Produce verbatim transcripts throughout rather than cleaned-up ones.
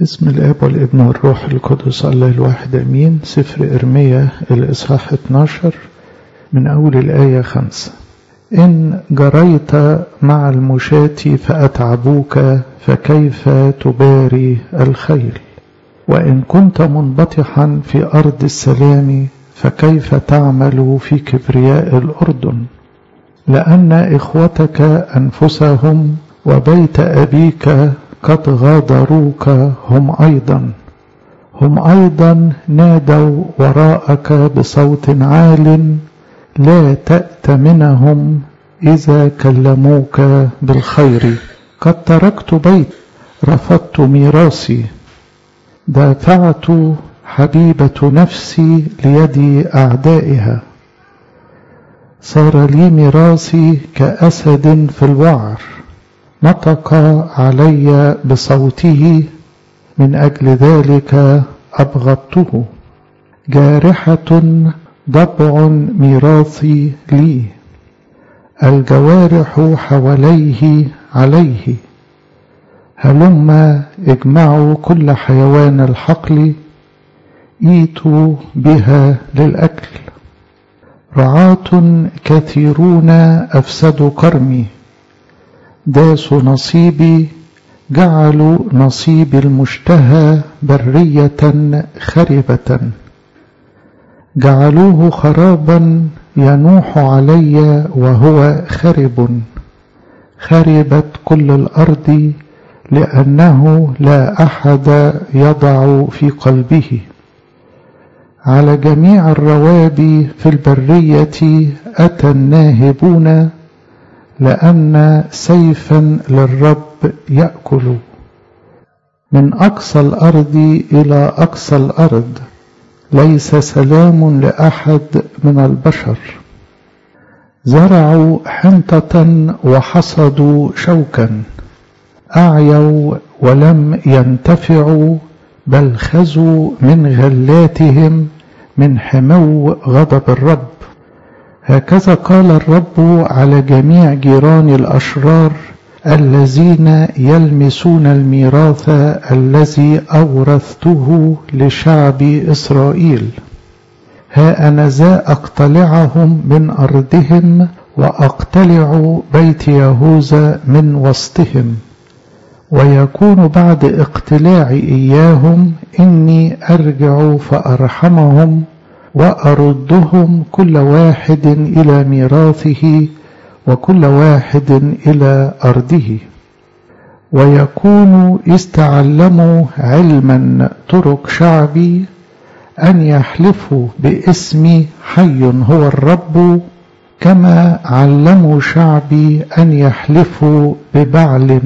بسم الآب والابن والروح القدس الله الواحد أمين. سفر إرميا الإصحاح اتناشر من أول الآية خمسة. إن جريت مع المشاة فأتعبوك فكيف تباري الخيل، وإن كنت منبطحا في أرض السلام فكيف تعمل في كبرياء الأردن، لأن إخوتك أنفسهم وبيت أبيك قد غادروك، هم أيضا هم أيضا نادوا وراءك بصوت عال، لا تأتمنهم إذا كلموك بالخير. قد تركت بيت، رفضت ميراثي، دافعت حبيبة نفسي ليد أعدائها. صار لي ميراثي كأسد في الوعر، نطق علي بصوته، من أجل ذلك أبغضته. جارحة ضبع ميراثي لي، الجوارح حواليه عليه. هلما اجمعوا كل حيوان الحقل، ايتوا بها للأكل. رعاة كثيرون أفسدوا كرمي، داسوا نصيبي، جعلوا نصيبي المشتهى برية خربة. جعلوه خرابا ينوح علي وهو خرب، خربت كل الأرض، لأنه لا أحد يضع في قلبه. على جميع الروابي في البرية أتى الناهبون، لأن سيفا للرب يأكل. من أقصى الأرض إلى أقصى الأرض ليس سلام لأحد من البشر. زرعوا حنطة وحصدوا شوكا، أعيوا ولم ينتفعوا، بل خزوا من غلاتهم، من حمو غضب الرب. هكذا قال الرب على جميع جيران الأشرار الذين يلمسون الميراث الذي أورثته لشعب إسرائيل. ها أنا ذا أقتلعهم من أرضهم، وأقتلع بيت يهوذا من وسطهم. ويكون بعد اقتلاعي إياهم إني أرجع فأرحمهم، وأردهم كل واحد إلى ميراثه، وكل واحد إلى أرضه. ويكون استعلموا علما طرق شعبي، أن يحلفوا باسمي حي هو الرب، كما علموا شعبي أن يحلفوا ببعل،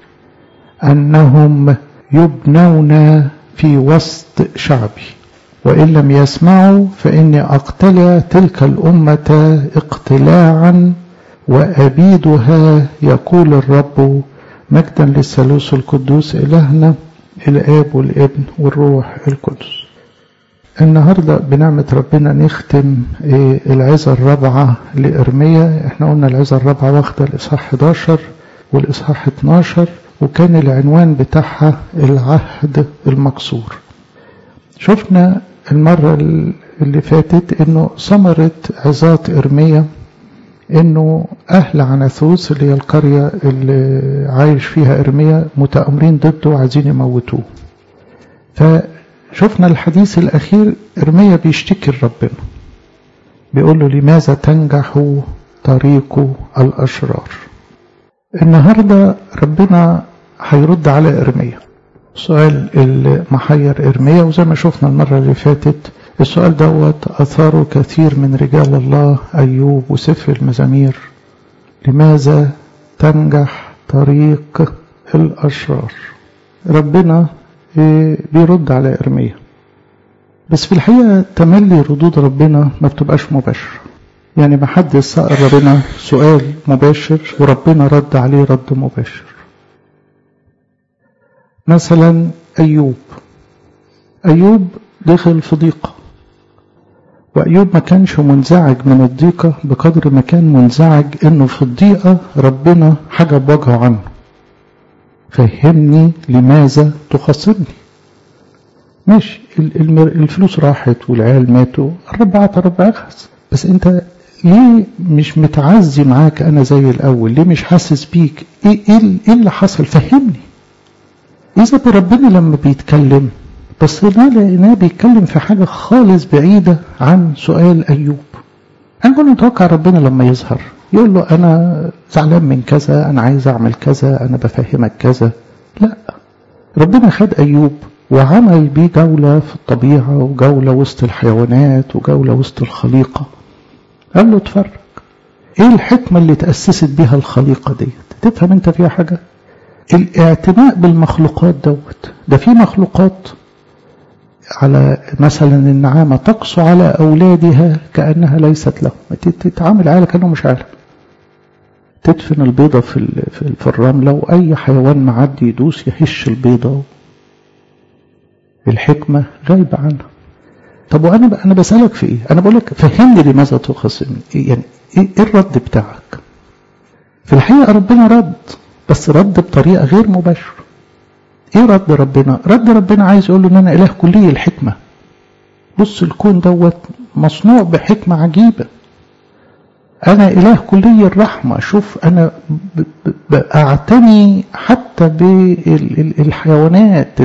أنهم يبنون في وسط شعبي. وإن لم يسمعوا فإني أقتلع تلك الأمة اقتلاعا وأبيدها، يقول الرب. مجدا للثالوث القدوس إلهنا الآب والابن والروح القدس. النهاردة بنعمة ربنا نختم العظة الرابعة لإرميا. احنا قلنا العظة الرابعة واخدة الإصحاح حداشر والإصحاح اتناشر، وكان العنوان بتاعها العهد المكسور. شفنا المرة اللي فاتت انه ثمرة عظات إرميا انه اهل عناثوس اللي هي القرية اللي عايش فيها إرميا متآمرين ضده وعايزين يموتوه. فشفنا الحديث الأخير إرميا بيشتكي لربنا، بيقول له لماذا تنجح طريق الأشرار. النهاردة ربنا هيرد على إرميا السؤال اللي محير إرميا، وزي ما شفنا المرة اللي فاتت السؤال دوت أثاره كثير من رجال الله، أيوب وسفر المزامير. لماذا تنجح طريق الأشرار؟ ربنا بيرد على إرميا، بس في الحقيقة تملي ردود ربنا ما بتبقاش مباشرة. يعني ما حد سأل ربنا سؤال مباشر وربنا رد عليه رد مباشر. مثلا أيوب أيوب دخل في ضيقة، وأيوب ما كانش منزعج من الضيقة بقدر ما كان منزعج إنه في الضيقة ربنا حجب وجهه عنه. فهمني لماذا تخاصمني. ماشي الفلوس راحت والعيال ماتوا، الرب عطى الرب أخذ، بس أنت ليه مش متعزي معاك أنا زي الأول؟ ليه مش حاسس بيك؟ إيه, إيه, إيه اللي حصل؟ فهمني. إذا بربنا لما بيتكلم بس لقيناه بيتكلم في حاجة خالص بعيدة عن سؤال أيوب. أنا كنت متوقع ربنا لما يظهر يقول له أنا زعلان من كذا، أنا عايز أعمل كذا، أنا بفهمك كذا. لا، ربنا خد أيوب وعمل بيه جولة في الطبيعة وجولة وسط الحيوانات وجولة وسط الخليقة. قال له اتفرج ايه الحكمة اللي تأسست بها الخليقة ديت؟ تفهم انت فيها حاجة؟ الاعتناء بالمخلوقات دوت. ده في مخلوقات على مثلا النعامة تقسو على أولادها كأنها ليست له، تتعامل على كأنه مش عالم، تدفن البيضة في في الرملة وأي حيوان معدي يدوس يهش البيضة. الحكمة غايبة عنها. طب وأنا أنا بسألك في إيه؟ أنا بقول لك فهمني لماذا تخاصمني؟ يعني إيه الرد بتاعك؟ في الحقيقة ربنا رد، بس رد بطريقة غير مباشرة. إيه رد ربنا؟ رد ربنا عايز يقول له إن أنا إله كلي الحكمة. بص الكون دوت مصنوع بحكمة عجيبة. أنا إله كلي الرحمة. شوف أنا أعتني حتى بالحيوانات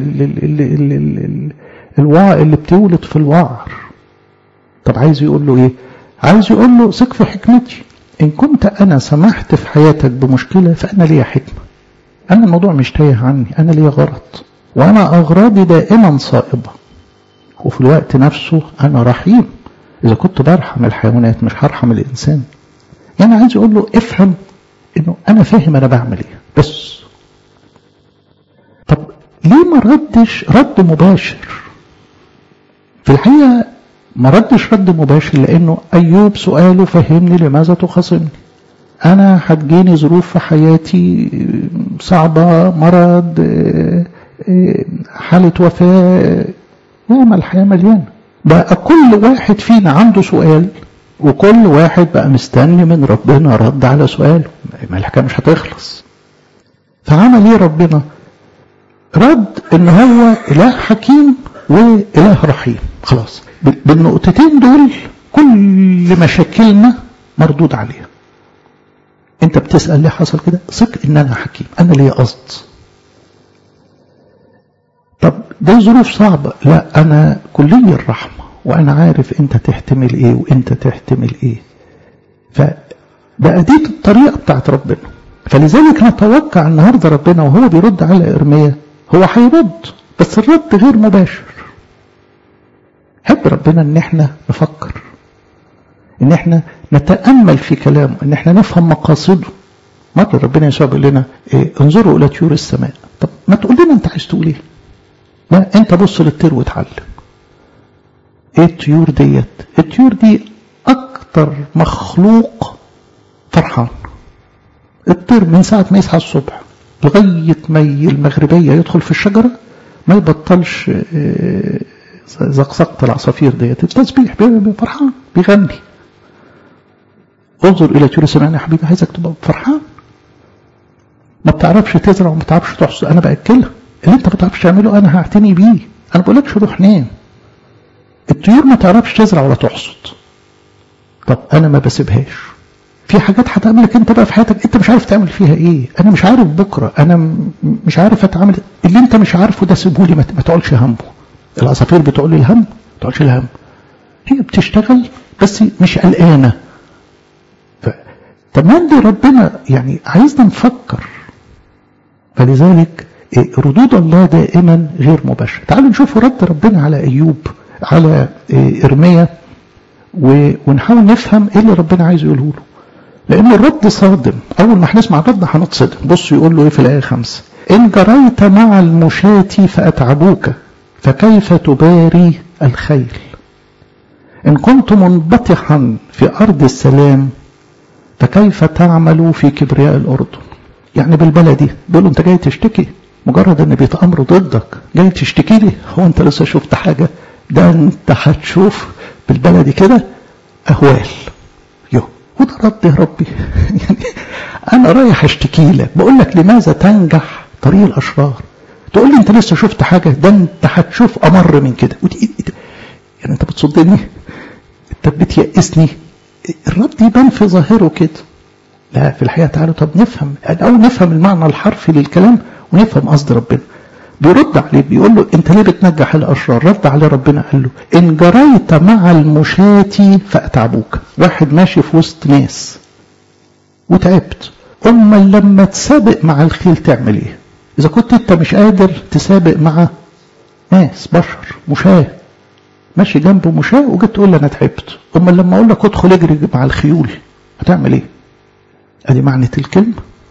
الوعر اللي بتولد في الوعر. طب عايز يقول له إيه؟ عايز يقول له ثق في حكمتي. إن كنت أنا سمحت في حياتك بمشكلة فأنا ليا حكمة. أنا الموضوع مش تايه عني، أنا ليا غرض، وأنا أغراضي دائما صائبة، وفي الوقت نفسه أنا رحيم. إذا كنت برحم الحيوانات مش هرحم الإنسان. يعني عايز يقول له افهم إنه أنا فاهم أنا بعمل إيه بس. طب ليه ما ردش رد مباشر؟ في الحقيقة ما ردش رد مباشر لأنه أيوب سؤاله فهمني لماذا تخاصمني؟ أنا هتجيني ظروف في حياتي صعبة، مرض، حالة وفاة، ياما الحياة مليانة. بقى كل واحد فينا عنده سؤال، وكل واحد بقى مستني من ربنا رد على سؤاله. ما الحكاية مش هتخلص. فعمل ايه ربنا؟ رد ان هو اله حكيم واله رحيم. خلاص بالنقطتين دول كل مشاكلنا مردود عليها. انت بتسأل ليه حصل كده؟ ثق ان انا حكيم، انا ليا قصد. طب ده ظروف صعبة، لا انا كلي الرحمة وانا عارف انت تحتمل ايه وانت تحتمل ايه. فبقى دي الطريقة بتاعت ربنا. فلذلك نتوقع النهاردة ربنا وهو بيرد على إرميا هو هيرد، بس الرد غير مباشر. حب ربنا ان احنا نفكر، ان احنا نتأمل في كلامه، ان احنا نفهم مقاصده. مرة ربنا يسوع بيقول لنا إيه؟ انظروا الى طيور السماء. طب ما تقول لنا انت عايز تقول ايه؟ لا انت بص للطير واتعلم. ايه الطيور ديت؟ الطيور دي اكتر مخلوق فرحان. الطير من ساعة ما يصحى الصبح لغاية ما المغربية يدخل في الشجرة ما يبطلش زقزقة العصافير ديت، التسبيح، فرحان بيغني. انظر الى طيور السماء يا حبيبي، عايزك تبقى فرحان. ما بتعرفش تزرع وما بتعرفش تحصد، انا باكلها. اللي انت ما بتعرفش تعمله انا هعتني بيه. انا بقولكش روح نام. الطيور ما تعرفش تزرع ولا تحصد، طب انا ما بسيبهاش. في حاجات هتقابلك انت بقى في حياتك انت مش عارف تعمل فيها ايه. انا مش عارف بكره، انا مش عارف اتعامل. اللي انت مش عارفه ده سيبهولي، ما تقولش همه. العصافير بتقول لي الهم، ما تقولش الهم. هي بتشتغل بس مش قلقانه. طب دي ربنا يعني عايزنا نفكر. فلذلك ردود الله دائما غير مباشره. تعالوا نشوف رد ربنا على ايوب، على إرميا، ونحاول نفهم ايه اللي ربنا عايز يقوله له. لان الرد صادم. اول ما هنسمع الرد هنتصدم. بص يقول له ايه في الايه خمسة: ان جريت مع المشاة فاتعبوك فكيف تباري الخيل؟ ان كنت منبطحا في ارض السلام فكيف تعمل في كبرياء الاردن؟ يعني بالبلدي بيقولوا انت جاي تشتكي، مجرد ان بيتامروا ضدك جاي تشتكي لي؟ هو انت لسه شفت حاجه؟ ده انت هتشوف بالبلدي كده اهوال. يو وده رد يا ربي. يعني انا رايح اشتكي لك، بقول لك لماذا تنجح طريق الاشرار؟ تقول لي انت لسه شفت حاجة؟ ده انت هتشوف امر من كده. يعني انت بتصدني؟ انت بتيأسني؟ الرد يبان في ظاهره كده. لا، في الحقيقة تعالوا طب نفهم او نفهم المعنى الحرفي للكلام ونفهم قصد ربنا. بيرد عليه بيقول له انت ليه بتنجح الاشرار؟ رد عليه ربنا قال له ان جريت مع المشاة فاتعبوك. واحد ماشي في وسط ناس وتعبت، اما لما تسابق مع الخيل تعمل ايه؟ اذا كنت انت مش قادر تسابق مع ناس بشر مشاة، ماشي جنبه مشاة وجيت تقول لي انا تعبت، اما لما اقول لك ادخل اجري مع الخيول هتعمل ايه؟ ادي معنى الكلمة.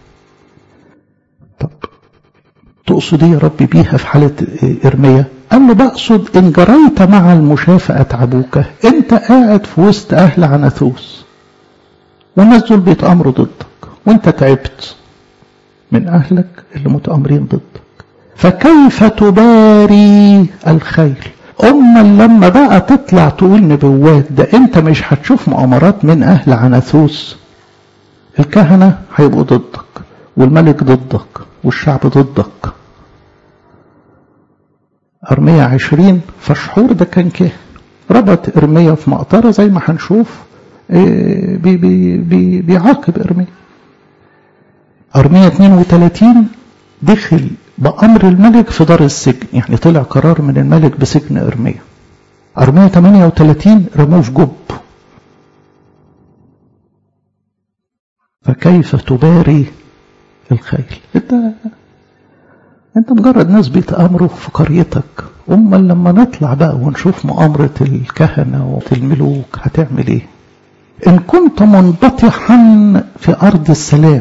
طب تقصد ايه يا رب بيها في حالة ارميا؟ قال له بقصد ان جريت مع المشاة فاتعبوك. انت قاعد في وسط اهل عناثوس والناس دول بيتامروا ضدك وانت تعبت من اهلك اللي متامرين ضدك، فكيف تباري الخيل؟ اما لما بقى تطلع تقول نبوات، ده انت مش هتشوف مؤامرات من اهل عناثوس. الكهنة هيبقوا ضدك والملك ضدك والشعب ضدك. ارميا عشرين فشحور ده كان كاهن، ربط ارميا في مقطرة زي ما هنشوف بي بي بي بيعاقب ارميا. ارميا اتنين وتلاتين دخل بأمر الملك في دار السجن، يعني طلع قرار من الملك بسجن ارميا. ارميا تمانية وتلاتين رموه في جب. فكيف تباري الخيل؟ انت انت مجرد ناس بيتآمروا في قريتك، اما لما نطلع بقى ونشوف مؤامرة الكهنة والملوك هتعمل ايه؟ ان كنت منبطحا في ارض السلام.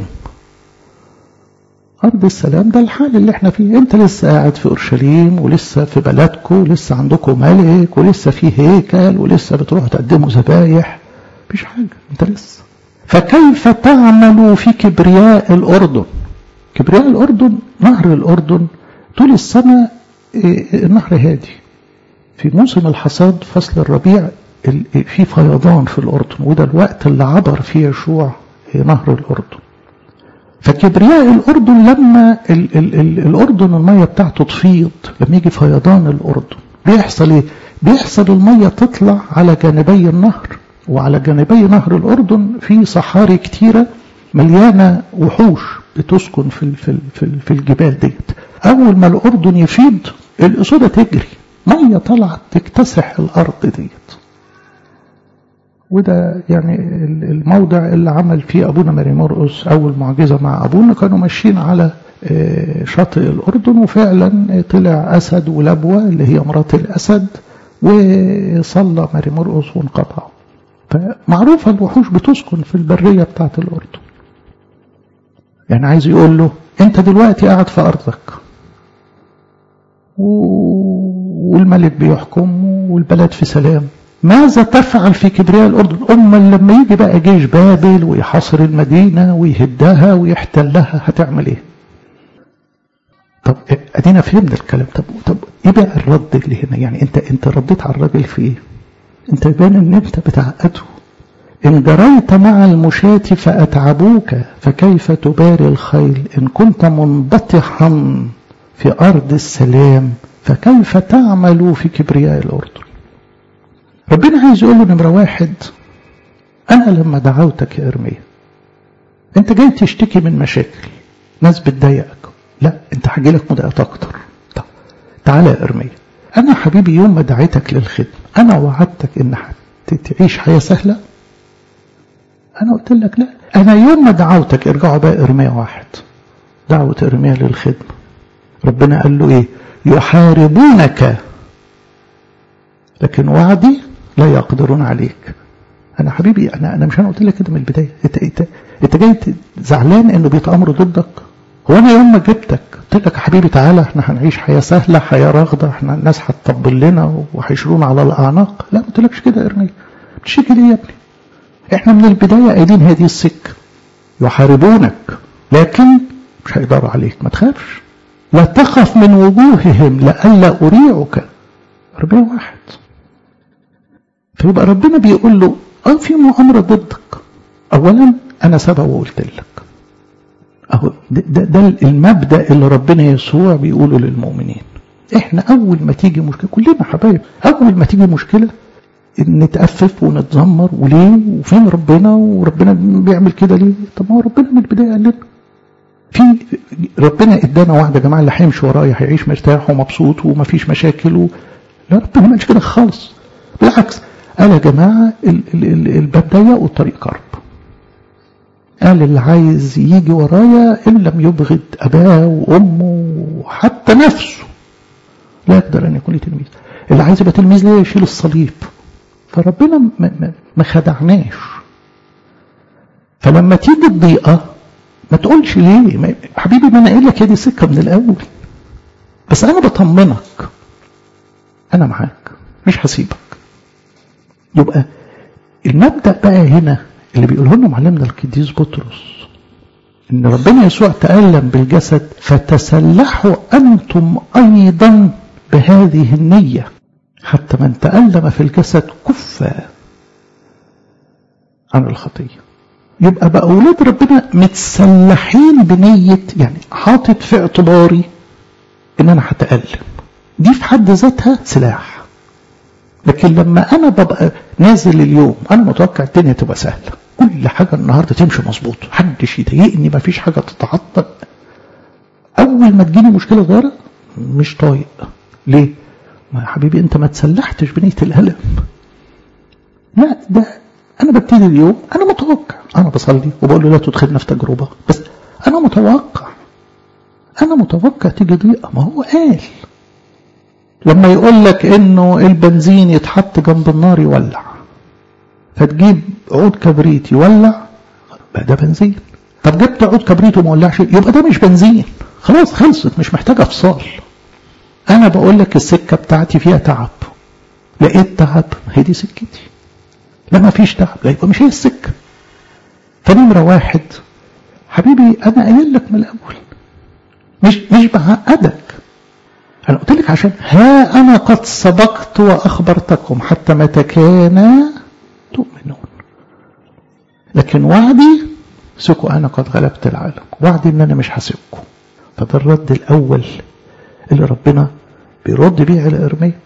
ارض السلام ده الحال اللي احنا فيه. انت لسه قاعد في اورشليم ولسه في بلدكم ولسه عندكم ملك ولسه في هيكل ولسه بتروحوا تقدموا ذبايح، مفيش حاجة، انت لسه. فكيف تعمل في كبرياء الأردن؟ كبرياء الأردن نهر الأردن طول السنة النهر هادي. في موسم الحصاد فصل الربيع في فيضان في الأردن، وده الوقت اللي عبر فيه يشوع نهر الأردن. فكبرياء الأردن لما ال ال ال الأردن المية بتاعته تفيض، لما يجي فيضان الأردن بيحصل ايه؟ بيحصل المية تطلع على جانبي النهر، وعلى جانبي نهر الأردن في صحاري كتيرة مليانة وحوش بتسكن في في في, في الجبال ديت. أول ما الأردن يفيض الأسودة تجري، مية طلعت تكتسح الأرض ديت. وده يعني الموضع اللي عمل فيه أبونا ماري مرقس أول معجزة مع أبونا. كانوا ماشيين على شاطئ الأردن وفعلا طلع أسد ولبوة اللي هي مرات الأسد، وصلى ماري مرقس وانقطعوا. فمعروفة الوحوش بتسكن في البرية بتاعت الأردن. يعني عايز يقول له انت دلوقتي قاعد في أرضك والملك بيحكم والبلد في سلام، ماذا تفعل في كبرياء الأردن؟ أما لما يجي بقى جيش بابل ويحاصر المدينة ويهدها ويحتلها هتعمل ايه؟ طب ادينا فهمنا الكلام. طب طب ايه بقى الرد اللي هنا؟ يعني انت انت رديت على الراجل في ايه؟ انت بان ان انت بتعقده. ان جريت مع المشاة فاتعبوك فكيف تباري الخيل؟ ان كنت منبطحا في ارض السلام فكيف تعمل في كبرياء الاردن؟ ربنا عايز يقول له نمرة واحد، انا لما دعوتك يا ارميا انت جاي تشتكي من مشاكل ناس بتضايقك، لا انت هاجي لك مضايقات اكتر. طب تعالى يا ارميا، انا حبيبي يوم ما دعيتك للخدمه انا وعدتك ان تعيش حياه سهله. انا قلت لك لا. انا يوم ما دعوتك، ارجعوا بقى ارميا واحد، دعوه ارميا للخدمه، ربنا قال له ايه؟ يحاربونك لكن وعدي لا يقدرون عليك. انا حبيبي انا انا مش انا قلت لك كده من البدايه؟ انت انت انت جاي زعلان انه بيتامروا ضدك؟ هو انا يوم ما جبتك قلت لك يا حبيبي تعالى احنا هنعيش حياه سهله حياه راغده، احنا الناس هتطبل لنا وهيشرونا على الاعناق؟ لا ما قلتلكش كده يا ارميا. بتشكي ليه يا ابني؟ احنا من البدايه قايلين هذه السكه، يحاربونك لكن مش هيقدروا عليك، ما تخافش، لا تخف من وجوههم لئلا اريعك. ارميا واحد. فيبقى ربنا بيقول له اه في مؤامره ضدك. اولا انا سبق وقلت لك اهو ده, ده, ده المبدأ اللي ربنا يسوع بيقوله للمؤمنين. احنا اول ما تيجي مشكلة، كلنا حبايب، اول ما تيجي مشكلة نتأفف ونتذمر، وليه وفين ربنا وربنا بيعمل كده ليه؟ طب ما هو ربنا من البداية قال لنا في ربنا ادانا وعد يا جماعة اللي هيمشي ورايا هيعيش مرتاح ومبسوط ومفيش مشاكل و... لا ربنا ما قالش كده خالص، بالعكس قال يا جماعة الباب ضيق والطريق قرب. قال اللي عايز يجي ورايا إن لم يبغض أباه وأمه وحتى نفسه لا يقدر أن يكون تلميذ. اللي عايز يبقى تلميذ ليه يشيل الصليب. فربنا ما خدعناش. فلما تيجي الضيقة ما تقولش ليه حبيبي، ما أنا قايل لك دي سكة من الأول، بس أنا بطمنك أنا معاك مش هسيبك. يبقى المبدأ بقى هنا اللي بيقوله لنا معلمنا القديس بطرس إن ربنا يسوع تألم بالجسد، فتسلحوا أنتم أيضا بهذه النية حتى من تألم في الجسد كف عن الخطية. يبقى بقى أولاد ربنا متسلحين بنية، يعني حاطط في اعتباري إن أنا هتألم، دي في حد ذاتها سلاح. لكن لما أنا ببقى نازل اليوم أنا متوقع الدنيا تبقى سهلة، كل حاجة النهاردة تمشي مظبوط، محدش يضايقني، ما فيش حاجة تتعطل. أول ما تجيني مشكلة صغيرة مش طايق. ليه؟ ما يا حبيبي أنت ما تسلحتش بنية الألم. لا، ده أنا ببتدي اليوم أنا متوقع، أنا بصلي وبقول له لا تدخلنا في تجربة، بس أنا متوقع أنا متوقع تيجي ضيقة. ما هو قال لما يقول لك إنه البنزين يتحط جنب النار يولع، فتجيب عود كبريت يولع، بقى ده بنزين. طب جبت عود كبريت وما ولعش، يبقى ده مش بنزين، خلاص خلصت، مش محتاجة افصال. انا بقول لك السكة بتاعتي فيها تعب، لقيت تعب هي دي سكتي. لما فيش تعب لا يبقى مش هي السكة. فنمرة واحد حبيبي انا قايل لك من الاول، مش مش بعقدك. انا قلت لك عشان ها انا قد سبقت واخبرتكم حتى متى كان تؤمنون. لكن وعدي سكوا انا قد غلبت العالم، وعدي ان انا مش هسيبكم. فده الرد الاول اللي ربنا بيرد بيه على ارميا.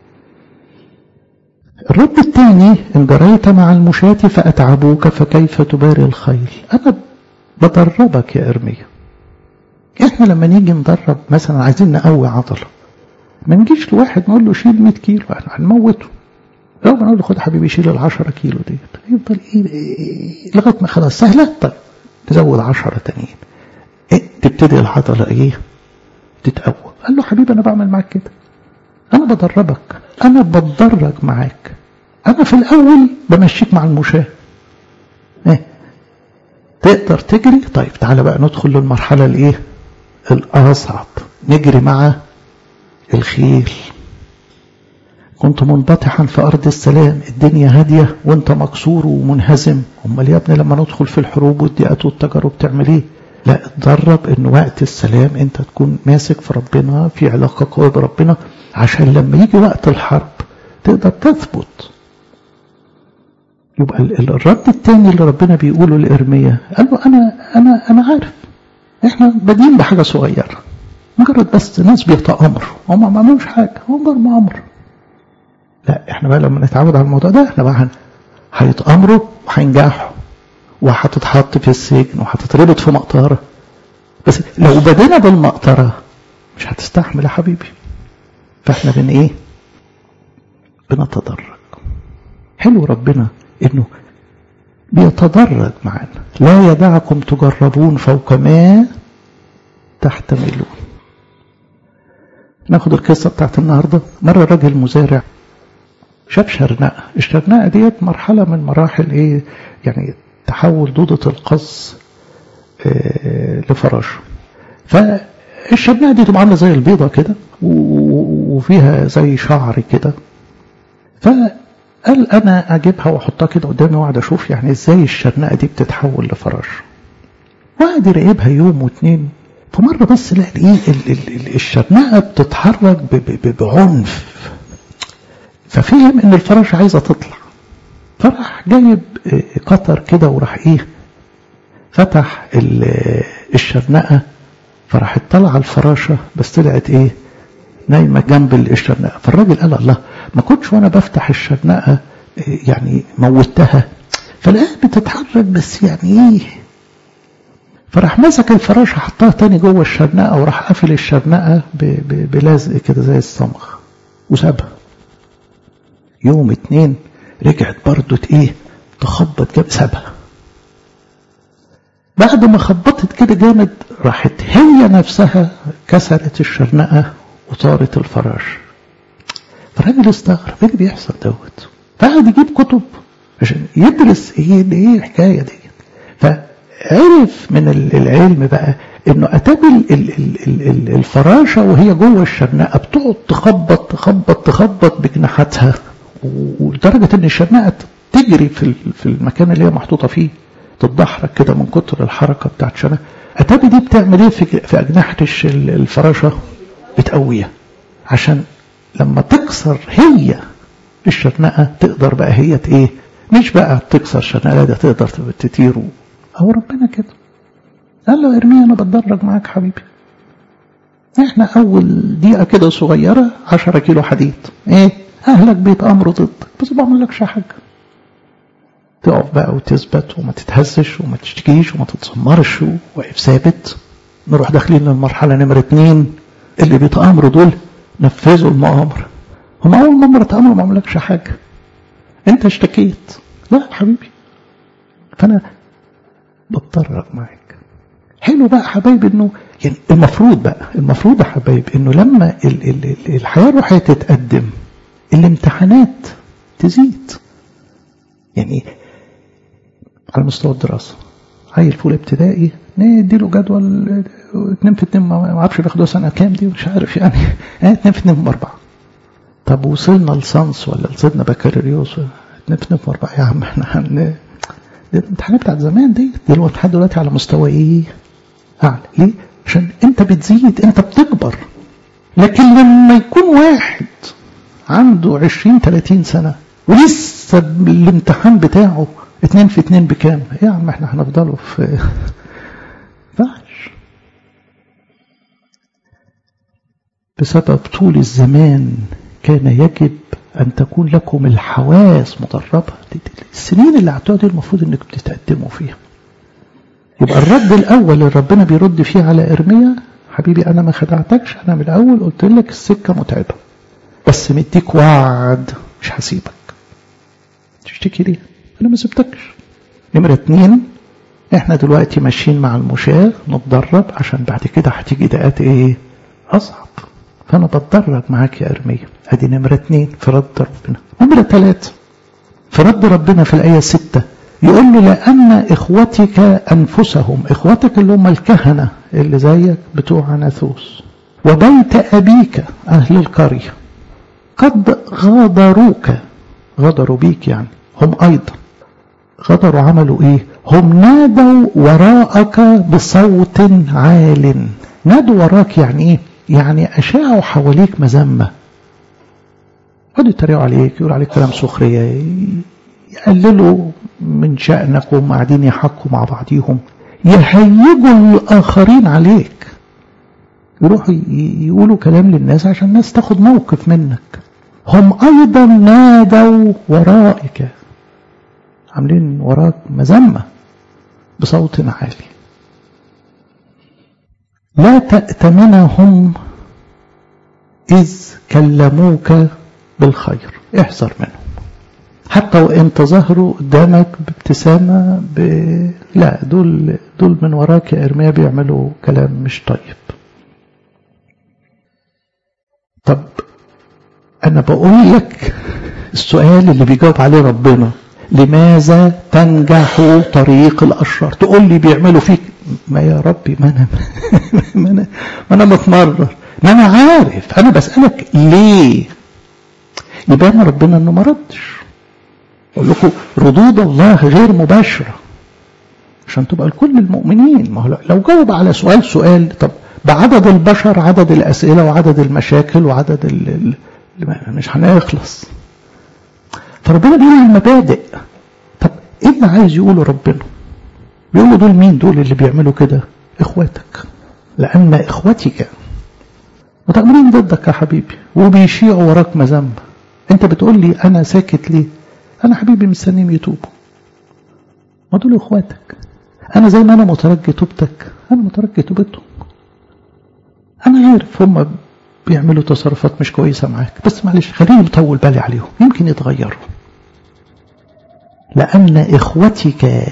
الرد الثاني ان جريت مع المشاة فاتعبوك فكيف تباري الخيل. انا بدربك يا ارميا. احنا لما نيجي ندرب مثلا عايزين نقوي عضله، ما نجيش لواحد نقول له شيل مية كيلو احنا هنموته. لو بنقول له خد حبيبي شيل العشرة كيلو ديت، يفضل ايه, إيه لغايه ما خلاص سهله. طيب تزود عشرة تانيين، إيه تبتدي العضله ايه تتقوى. قال له حبيبي انا بعمل معاك كده، انا بدربك، انا بتدرج معاك. انا في الاول بمشيك مع المشاة، ايه تقدر تجري. طيب تعالى بقى ندخل للمرحله الايه الاصعب، نجري مع الخيل. كنت منبطحا في أرض السلام، الدنيا هادية وانت مكسور ومنهزم. امال يا ابني لما ندخل في الحروب والضيقات والتجارب تعمل ايه؟ لا اتدرب ان وقت السلام انت تكون ماسك في ربنا، في علاقة قوية بربنا، عشان لما يجي وقت الحرب تقدر تثبت. يبقى الرد الثاني اللي ربنا بيقوله لإرميا، قال له انا انا انا عارف احنا بادئين بحاجة صغيرة، مجرد بس ناس بيتأمروا، هم ما عملوش حاجة، هم مجرد مأمر. لا احنا بقى لما نتعود على الموضوع ده احنا بقى هيتأمروا وهينجحوا وهتتحط في السجن وهتتربط في مقطرة. بس لو بدينا بالمقطرة مش هتستحمل يا حبيبي. فاحنا بن ايه بنتدرج. حلو ربنا انه بيتدرج معنا، لا يدعكم تجربون فوق ما تحتملون. ناخد القصة بتاعت النهاردة. مرة راجل مزارع شاف شرنقة. الشرنقة ديت مرحلة من مراحل ايه يعني تحول دودة القص اه لفراشه. فالشرنقة دي تبقى عاملة زي البيضة كده وفيها زي شعر كده. فقال انا اجيبها واحطها كده قدامي واقعد اشوف يعني ازاي الشرنقة دي بتتحول لفراش. وقعد يراقبها يوم واتنين. فمرة بس لقى ايه الشرنقة بتتحرك بعنف، ففهم ان الفراشة عايزة تطلع. فراح جايب قطر كده وراح ايه فتح الشرنقة، فراحت طلع الفراشة بس طلعت ايه نايمة جنب الشرنقة. فالراجل قال الله ما كنتش وانا بفتح الشرنقة يعني موتها، فالآن بتتحرك بس يعني ايه. فراح مسك الفراشة حطها تاني جوه الشرنقة وراح قافل الشرنقة بلازق كده زي الصمغ وسابها. يوم اتنين رجعت برضو ايه تخبط جاب سابها. بعد ما خبطت كده جامد راحت هي نفسها كسرت الشرنقة وطارت الفراش. فالراجل استغرب ايه اللي بيحصل دوت، فقعد يجيب كتب عشان يدرس ايه ايه الحكايه دي. فعرف من العلم بقى انه اتابل الفراشه وهي جوه الشرنقه بتقعد تخبط تخبط تخبط بجناحاتها، ولدرجه ان الشرنقه تجري في في المكان اللي هي محطوطه فيه، تتدحرج كده من كتر الحركه بتاعت الشرنقه. اتابل دي بتعمل ايه في في اجنحه الفراشه؟ بتقويها عشان لما تكسر هي الشرنقة تقدر بقى هي ايه مش بقى تكسر شرنقة، ده تقدر تطير. هو ربنا كده قال له ارميا انا بتدرج معاك حبيبي. احنا اول دقيقة كده صغيرة عشرة كيلو حديد، ايه اهلك بيتأمروا ضدك بس ما بعملكش حاجة. تقف بقى وتثبت وما تتهزش وما تشتكيش وما تتسمرش وواقف ثابت. نروح داخلين للمرحلة نمرة اتنين، اللي بيتأمروا دول نفذوا المؤامرة. هم أول مرة تأمروا ما عملكش حاجة، أنت اشتكيت، لا حبيبي فأنا بتدرج معاك. حلو بقى حبايب إنه يعني المفروض بقى المفروض يا حبايب إنه لما ال ال ال الحياة الروحية تتقدم الامتحانات تزيد. يعني على مستوى الدراسة عيل فول ابتدائي نديله جدول اتنين في اتنين ما اعرفش بياخدوها سنة كام دي مش عارف يعني اه اتنين في اتنين باربعة. طب وصلنا لسانس ولا وصلنا بكالوريوس اتنين في اتنين باربعة يا عم احنا هن دي الامتحانات بتاعت زمان دي دلوقتي لحد دلوقتي على مستوى ايه اعلى. ليه؟ عشان انت بتزيد انت بتكبر. لكن لما يكون واحد عنده عشرين تلاتين سنة ولسه الامتحان بتاعه اتنين في اتنين بكام يا عم احنا هنفضله في فعش. بسبب طول الزمان كان يجب أن تكون لكم الحواس مدربة. السنين اللي هتقعد المفروض انك بتتقدموا فيها. يبقى الرد الأول اللي ربنا بيرد فيه على إرميا حبيبي أنا ما خدعتكش، أنا من الأول قلت لك السكة متعبة بس مديك وعد مش هسيبك. تشتكي ليه؟ أنا ما سبتكش. نمرة اتنين احنا دلوقتي ماشيين مع المشاة نتدرب عشان بعد كده هتيجي دقات ايه أصعب، فأنا بتدرج معاك يا إرميا. ادي نمرة اتنين في رد ربنا. نمرة تلاتة في رد ربنا في الآية ستة يقول له لأن إخوتك أنفسهم، إخوتك اللي هم الكهنة اللي زيك بتوع عناثوس وبيت أبيك أهل القرية قد غادروك، غادروا بيك يعني هم أيضا غادروا عملوا إيه؟ هم نادوا وراءك بصوت عال. نادوا وراك يعني إيه؟ يعني أشاعوا حواليك مذمة، قد يتريقوا عليك يقول عليك كلام سخرية، يقللوا من شأنك وهم قاعدين يحكوا مع بعضيهم، يهيجوا الآخرين عليك، يروحوا يقولوا كلام للناس عشان الناس تاخد موقف منك. هم أيضا نادوا ورائك، عاملين وراك مذمة بصوت عالي. لا تأتمنهم إذ كلموك بالخير، احذر منهم حتى وإن تظاهروا قدامك بابتسامة ب... لا دول دول من وراك يا إرميا بيعملوا كلام مش طيب. طب أنا بقول لك السؤال اللي بيجاوب عليه ربنا، لماذا تنجح طريق الأشرار؟ تقول لي بيعملوا فيك ما يا ربي ما أنا ما أنا, ما أنا متمرر، ما أنا عارف، أنا بسألك ليه؟ يبان ربنا أنه ما ردش. أقول لكم ردود الله غير مباشرة عشان تبقى لكل المؤمنين. ما هو لو جاوب على سؤال سؤال طب بعدد البشر عدد الأسئلة وعدد المشاكل وعدد ال ال مش هنخلص. فربنا بيقول المبادئ. طب ايه اللي عايز يقوله ربنا؟ بيقولوا دول مين دول اللي بيعملوا كده؟ إخواتك، لأن إخوتك متأمرين ضدك يا حبيبي وبيشيعوا وراك مذنب. أنت بتقول لي أنا ساكت ليه؟ أنا حبيبي مستنيهم يتوبوا. ما دول إخواتك. أنا زي ما أنا مترجي توبتك أنا مترجي توبتهم. أنا عارف هم بيعملوا تصرفات مش كويسة معاك، بس معلش خليني مطول بالي عليهم يمكن يتغيروا. لأن إخوتك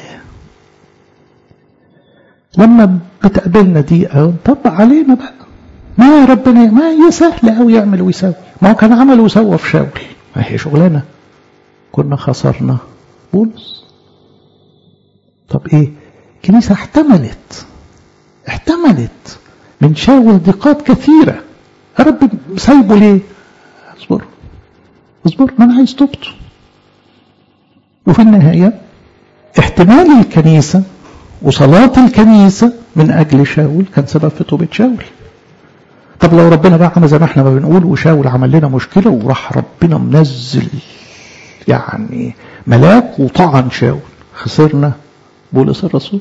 لما بتقابلنا دي طبق علينا بقى. ما ربنا ما هي سهلة أو يعمل ويسوي. ما هو كان عمل وسوى في شاول، ما هي شغلنا. كنا خسرنا بولس. طب إيه؟ الكنيسة احتملت احتملت من شاول ضيقات كثيرة. يا رب سايبه ليه؟ اصبر اصبر ما أنا عايز توبته. وفي النهاية احتمال الكنيسة وصلاة الكنيسة من أجل شاول كان سبب في توبة شاول. طب لو ربنا بقى عمل زي ما احنا ما بنقول وشاول عمل لنا مشكلة وراح ربنا منزل يعني ملاك وطعن شاول، خسرنا بولس الرسول.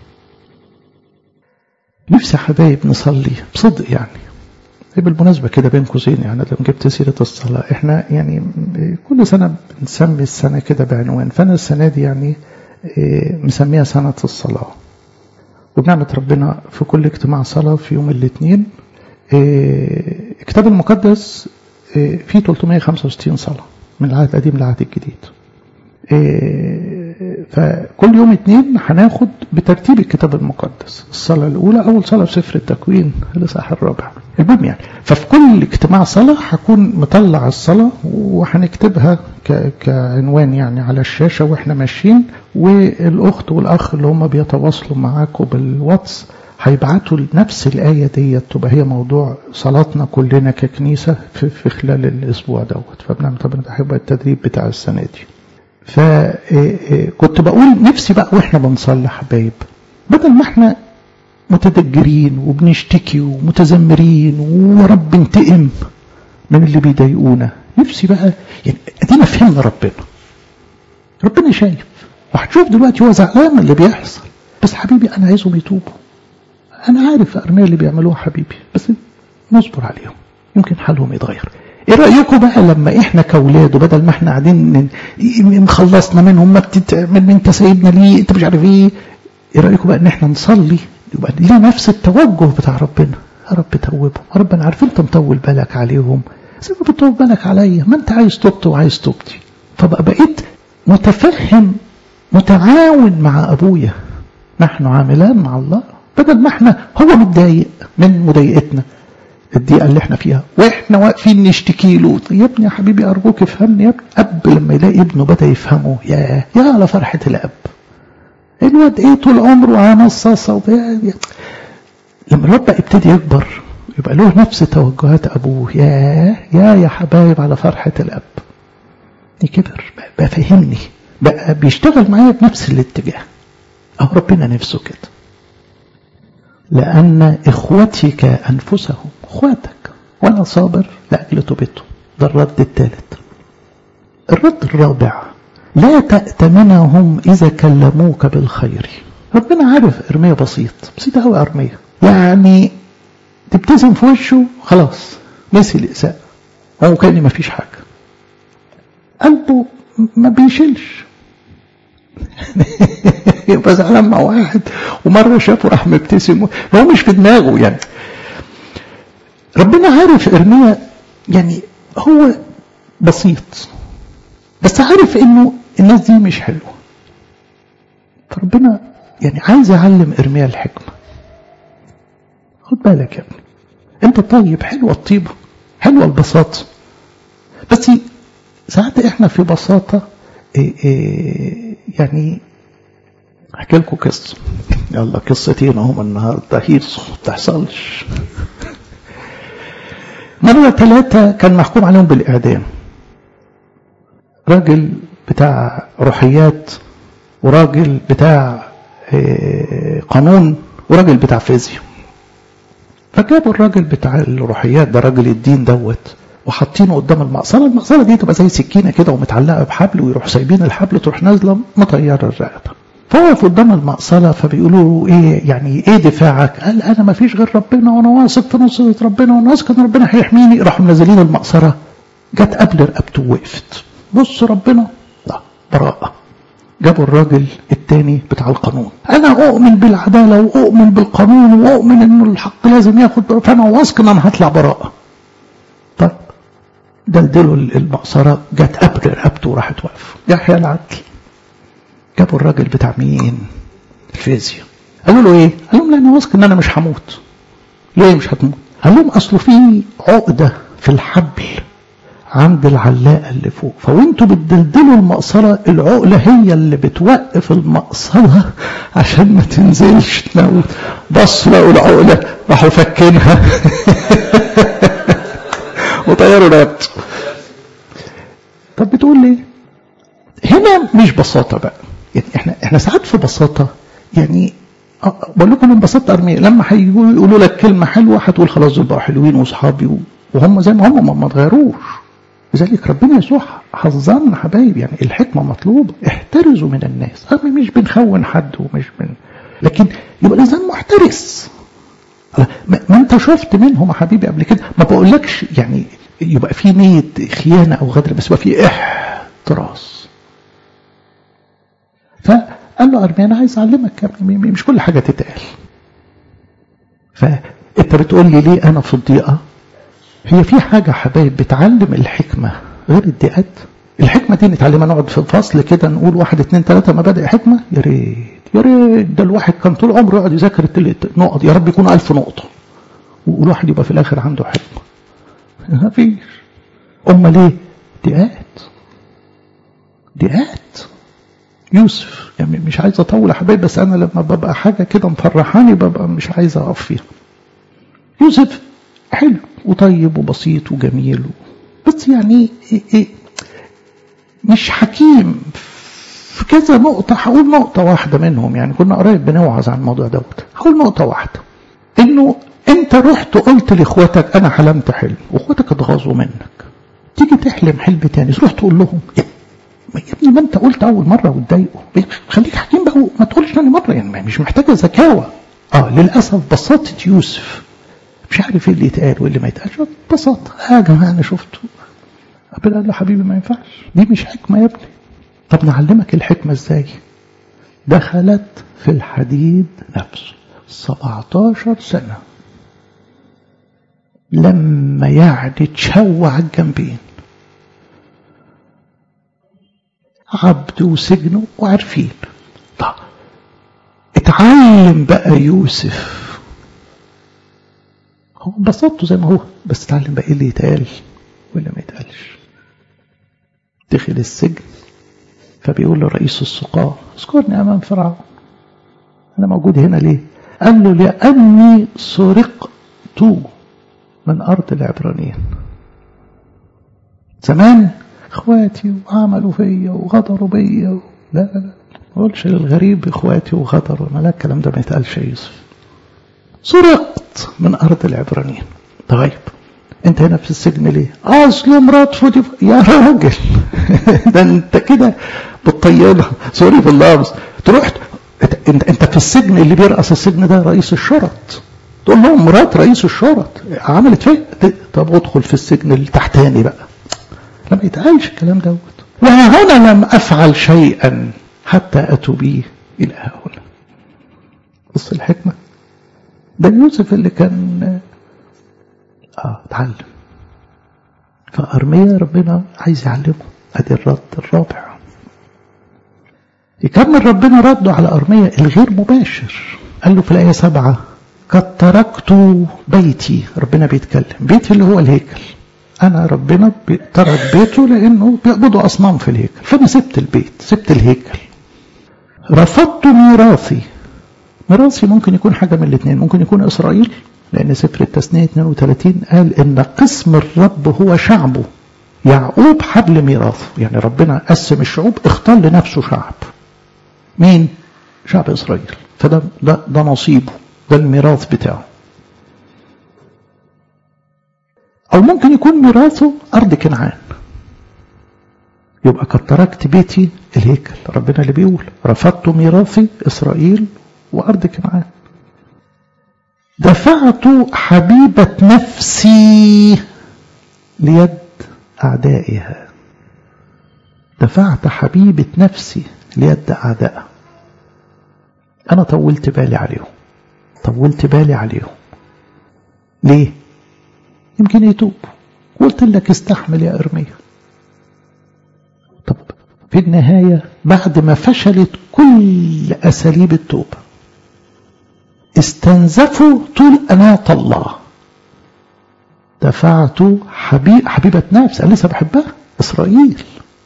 نفسي حبايب نصلي بصدق يعني. بالمناسبة كده بين قوسين يعني لما جبت سيرة الصلاة، احنا يعني كل سنة بنسمي السنة كده بعنوان، فأنا السنة دي يعني مسميها سنة الصلاة. وبنعمة ربنا في كل اجتماع صلاة في يوم الاثنين الكتاب المقدس فيه ثلاثمائة وخمسة وستين صلاة من العهد القديم للعهد الجديد. فكل يوم اثنين هناخد بترتيب الكتاب المقدس. الصلاة الأولى أول صلاة في سفر التكوين الإصحاح الرابع. المهم يعني ففي كل اجتماع صلاة هكون مطلع الصلاة وهنكتبها كعنوان يعني على الشاشة واحنا ماشيين، والأخت والأخ اللي هم بيتواصلوا معاكم بالواتس هيبعتوا نفس الآية دي تبقى هي موضوع صلاتنا كلنا ككنيسة في, في خلال الأسبوع دوت. فبنعمل طبعا هيبقى التدريب بتاع السنة دي. فكنت بقول نفسي بقى واحنا بنصلي حبايب بدل ما احنا متدجرين وبنشتكي ومتذمرين ورب انتقم من اللي بيضايقونا، نفسي بقى يعني ادينا فهمنا ربنا. ربنا شايف وهتشوف دلوقتي هو زعلان من اللي بيحصل، بس حبيبي انا عايزهم يتوبوا. انا عارف ارميه اللي بيعملوه حبيبي، بس نصبر عليهم يمكن حالهم يتغير. ايه رأيكم بقى لما احنا كاولاده بدل ما احنا قاعدين نخلصنا منهم ما بتتعمل انت سايبنا ليه انت مش عارف ايه، ايه رأيكم بقى ان احنا نصلي يبقى ليه نفس التوجه بتاع ربنا. يا رب توبهم، يا رب انا عارف انت مطول بالك عليهم، زي ما بتطول بالك عليا، ما انت عايز توبتي وعايز توبتي. فبقى بقيت متفهم متعاون مع ابويا. نحن عاملان مع الله بدل ما احنا هو متضايق من مضايقتنا الضيقه اللي احنا فيها واحنا واقفين نشتكي له. يا ابني يا حبيبي ارجوك افهمني يا ابني. اب لما يلاقي ابنه بدا يفهمه يا يا على فرحه الاب. الواد ايه طول عمره عامل صاصه لما الواد بقى يبتدي يكبر يبقى له نفس توجهات ابوه. يا يا يا حبايب على فرحه الاب. كبر بقى فهمني بقى بيشتغل معايا بنفس الاتجاه. اهو ربنا نفسه كده. لأن إخوتك أنفسهم إخواتك وأنا صابر لأجل توبتهم. ده الرد الثالث. الرد الرابع لا تأتمنهم إذا كلموك بالخير. ربنا عارف إرميا بسيط بسيط قوي. إرميا يعني تبتسم في وشه خلاص نسي الإساءة هو كأني ما فيش حاجة. قلبه ما بيشيلش. يبقى زعلان مع واحد ومرة شافه راح مبتسم هو مش في دماغه يعني. ربنا عارف إرميا يعني هو بسيط بس عارف انه الناس دي مش حلوة. فربنا يعني عايز يعلم إرميا الحكمة. خد بالك يا ابني انت طيب حلوة الطيبة حلوة البساطة، بس ساعات احنا في بساطة إيه إيه يعني احكي لكم قصه. يلا قصتين اهم النهارده هي ما تحصلش. مره ثلاثه كان محكوم عليهم بالاعدام. راجل بتاع روحيات وراجل بتاع قانون وراجل بتاع فيزياء. فجابوا الراجل بتاع الروحيات ده راجل الدين دوت وحاطينه قدام المقصله. المقصله دي تبقى زي سكينه كده ومتعلقه بحبل ويروح سايبين الحبل تروح نازله مطيره الرقبه. فوقف قدام المقصلة فبيقولوا له ايه يعني ايه دفاعك؟ قال انا ما فيش غير ربنا وانا واثق في نصرة ربنا وانا واثق ان ربنا هيحميني. راحوا منزلين المقصلة جت قبل رقبته ووقفت. بص ربنا لا براءة. جابوا الراجل التاني بتاع القانون، انا اؤمن بالعدالة واؤمن بالقانون واؤمن انه الحق لازم ياخد، فانا واثق ان انا هطلع براءة. طيب دلدلوا المقصرة جت قبل رقبته وراحت واقفة. يحيى العدل. جابوا الراجل بتاع مين؟ الفيزياء. قالوا له ايه؟ قال لهم لا انا واثق ان انا مش هموت. ليه مش هتموت؟ قال لهم اصله في عقدة في الحبل عند العلاقة اللي فوق، فوانتوا بتدلدلوا المقصرة العقلة هي اللي بتوقف المقصرة عشان ما تنزلش تموت. بصوا لقوا العقلة راحوا فكينها وطيروا رقبته. طب بتقول ليه؟ هنا مش بساطة بقى، يعني احنا احنا ساعات في بساطة، يعني بقول لكم ان بساطة أرمية لما هيجوا يقولوا لك كلمة حلوة هتقول خلاص دول بقوا حلوين واصحابي وهم زي ما هم ما اتغيروش. لذلك ربنا يسوع حذرنا حبايب، يعني الحكمة مطلوبة، احترزوا من الناس. أما مش بنخون حد ومش بن لكن يبقى الإنسان محترس. ما انت شفت منهم حبيبي قبل كده، ما بقولكش يعني يبقى في نية خيانة أو غدر، بس يبقى في احتراس. فقال له أرميا أنا عايز أعلمك مش كل حاجة تتقال. فأنت بتقول لي ليه أنا في الضيقة؟ هي في حاجة حبايب بتعلم الحكمة غير الضيقات؟ الحكمة دي نتعلمها نقعد في فصل كده نقول واحد اتنين تلاتة مبادئ حكمة؟ يا ريت يا ريت. ده الواحد كان طول عمره يقعد يذاكر النقط، يا رب يكون ألف نقطة والواحد يبقى في الآخر عنده حكمة. ما فيش. أما ليه؟ ضيقات ضيقات. يوسف يعني مش عايز أطول يا حبايب، بس أنا لما ببقى حاجة كده مفرحاني ببقى مش عايز أقف فيها. يوسف حلو وطيب وبسيط وجميل، بس يعني إيه إيه مش حكيم في كذا نقطة. هقول نقطة واحدة منهم، يعني كنا قريب بنوعظ عن الموضوع دوت. هقول نقطة واحدة، إنه أنت رحت قلت لإخواتك أنا حلمت حلم، وإخواتك اتغاظوا منك، تيجي تحلم حلم تاني تروح تقول لهم يا ابني ما أنت قلت أول مرة وتضايقوا، خليك حكيم بقى ما تقولش تاني مرة. يعني مش محتاجة ذكاوة. آه للأسف بساطة يوسف مش عارف ايه اللي يتقال واللي ما يتقالش. ببساطه اه يا جماعه انا شفته. ربنا قال له حبيبي ما ينفعش، دي مش حكمه يا ابني. طب نعلمك الحكمه ازاي؟ دخلت في الحديد نفسه سبعتاشر سنه لما يعني تشوع على الجنبين، عبد وسجنه وعارفين. طب اتعلم بقى يوسف، هو بسطته زي ما هو، بس اتعلم بقى ايه اللي يتقال واللي ما يتقالش. دخل السجن فبيقول له رئيس السقاة اذكرني امام فرعون، انا موجود هنا ليه؟ قال له لاني سرقت من ارض العبرانيين. زمان اخواتي وعملوا فيا وغدروا بيا، لا لا لا ما اقولش للغريب اخواتي وغدروا، لا الكلام ده ما يتقالش يا يوسف. سرقت من أرض العبرانيين. طيب أنت هنا في السجن ليه؟ أصل مرات فوتي يا راجل ده أنت كده بتطيلها، سوري في اللفظ. تروح أنت أنت في السجن، اللي بيرأس السجن ده رئيس الشرط، تقول لهم مرات رئيس الشرط عملت فين؟ طب ادخل في السجن التحتاني بقى. لما يتقالش الكلام دوت. وهنا لم أفعل شيئا حتى أتوا بي إلى هنا. بص الحكمة. ده يوسف اللي كان اه اتعلم. فأرميا ربنا عايز يعلمه. ادي الرد الرابع. يكمل ربنا رده على أرميا الغير مباشر. قال له في الآية سبعة قد تركت بيتي. ربنا بيتكلم، بيتي اللي هو الهيكل. أنا ربنا ترك بيته لأنه بيعبدوا أصنام في الهيكل، فأنا سبت البيت سبت الهيكل. رفضت ميراثي. ميراثي ممكن يكون حاجة من الاثنين، ممكن يكون إسرائيل، لأن سفر التثنية اثنين وثلاثين قال إن قسم الرب هو شعبه، يعقوب حبل ميراثه. يعني ربنا قسم الشعوب، اختار لنفسه شعب. مين؟ شعب إسرائيل. فده ده, ده نصيبه، ده الميراث بتاعه. أو ممكن يكون ميراثه أرض كنعان، يبقى قد تركت بيتي الهيكل. ربنا اللي بيقول رفضت ميراثي إسرائيل وأرض كنعان. دفعت حبيبة نفسي ليد أعدائها. دفعت حبيبة نفسي ليد أعدائها. أنا طولت بالي عليهم، طولت بالي عليهم. ليه؟ يمكن يتوب. قلت لك استحمل يا إرميا. طب في النهاية بعد ما فشلت كل أساليب التوبة استنزفوا طول أناة الله. دفعت حبيب حبيبة نفس، أنا لسه بحبها إسرائيل،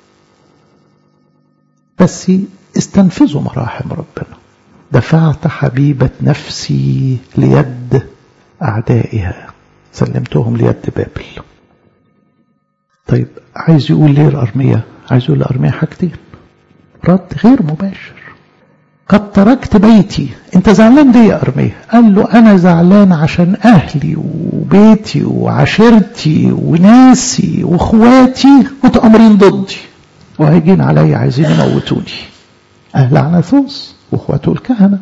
بس استنفذوا مراحم ربنا. دفعت حبيبة نفسي ليد أعدائها، سلمتهم ليد بابل. طيب عايز يقول ليه الأرمية؟ عايز يقول الأرمية حاجتين، رد غير مباشر. قد تركت بيتي. انت زعلان ليه يا أرمية؟ قال له انا زعلان عشان اهلي وبيتي وعشيرتي وناسي واخواتي متآمرين ضدي وهيجين علي عايزين يموتوني. اهل عناثوس واخواته الكهنة.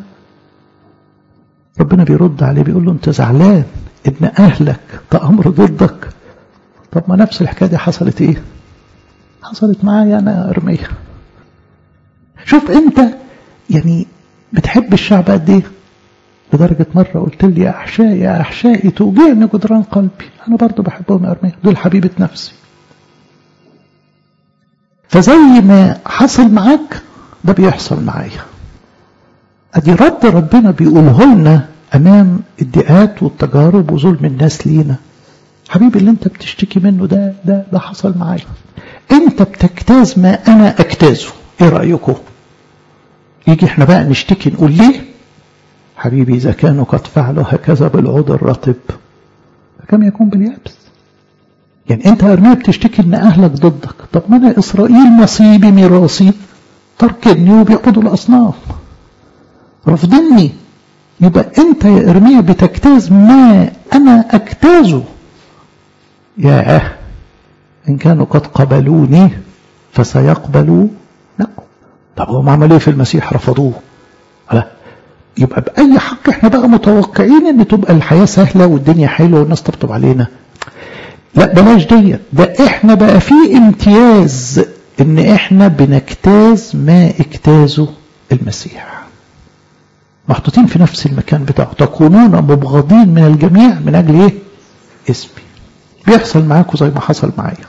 ربنا بيرد عليه بيقول له انت زعلان ان اهلك تأمر ضدك. طب ما نفس الحكاية دي حصلت ايه؟ حصلت معايا انا يا أرمية. شوف انت يعني بتحب الشعب قد ايه؟ لدرجة مرة قلت لي يا أحشائي يا أحشائي توجعني جدران قلبي. أنا برضو بحبهم يا أرمية، دول حبيبة نفسي. فزي ما حصل معاك ده بيحصل معايا. أدي رد ربنا بيقوله لنا أمام الضيقات والتجارب وظلم الناس لينا. حبيبي اللي أنت بتشتكي منه ده ده ده حصل معايا. أنت بتجتاز ما أنا أجتازه. إيه رأيكم؟ يجي احنا بقى نشتكي نقول ليه؟ حبيبي إذا كانوا قد فعلوا هكذا بالعود الرطب كم يكون باليابس. يعني انت يا أرميا بتشتكي ان اهلك ضدك. طب ما انا اسرائيل نصيبي ميراثي تركني وبيعبدوا الاصنام رفضني. يبقى انت يا أرميا بتجتاز ما انا اجتازه. يا ان كانوا قد قبلوني فسيقبلوا لكم. طب هم عملوا ايه في المسيح؟ رفضوه. لا يبقى بأي حق احنا بقى متوقعين ان تبقى الحياة سهلة والدنيا حلوة والناس تطبطب علينا. لا بلاش دي. ده احنا بقى في امتياز ان احنا بنجتاز ما اجتازه المسيح. محطوطين في نفس المكان بتاعه. تكونون مبغضين من الجميع من اجل ايه؟ اسمي. بيحصل معاكم زي ما حصل معايا.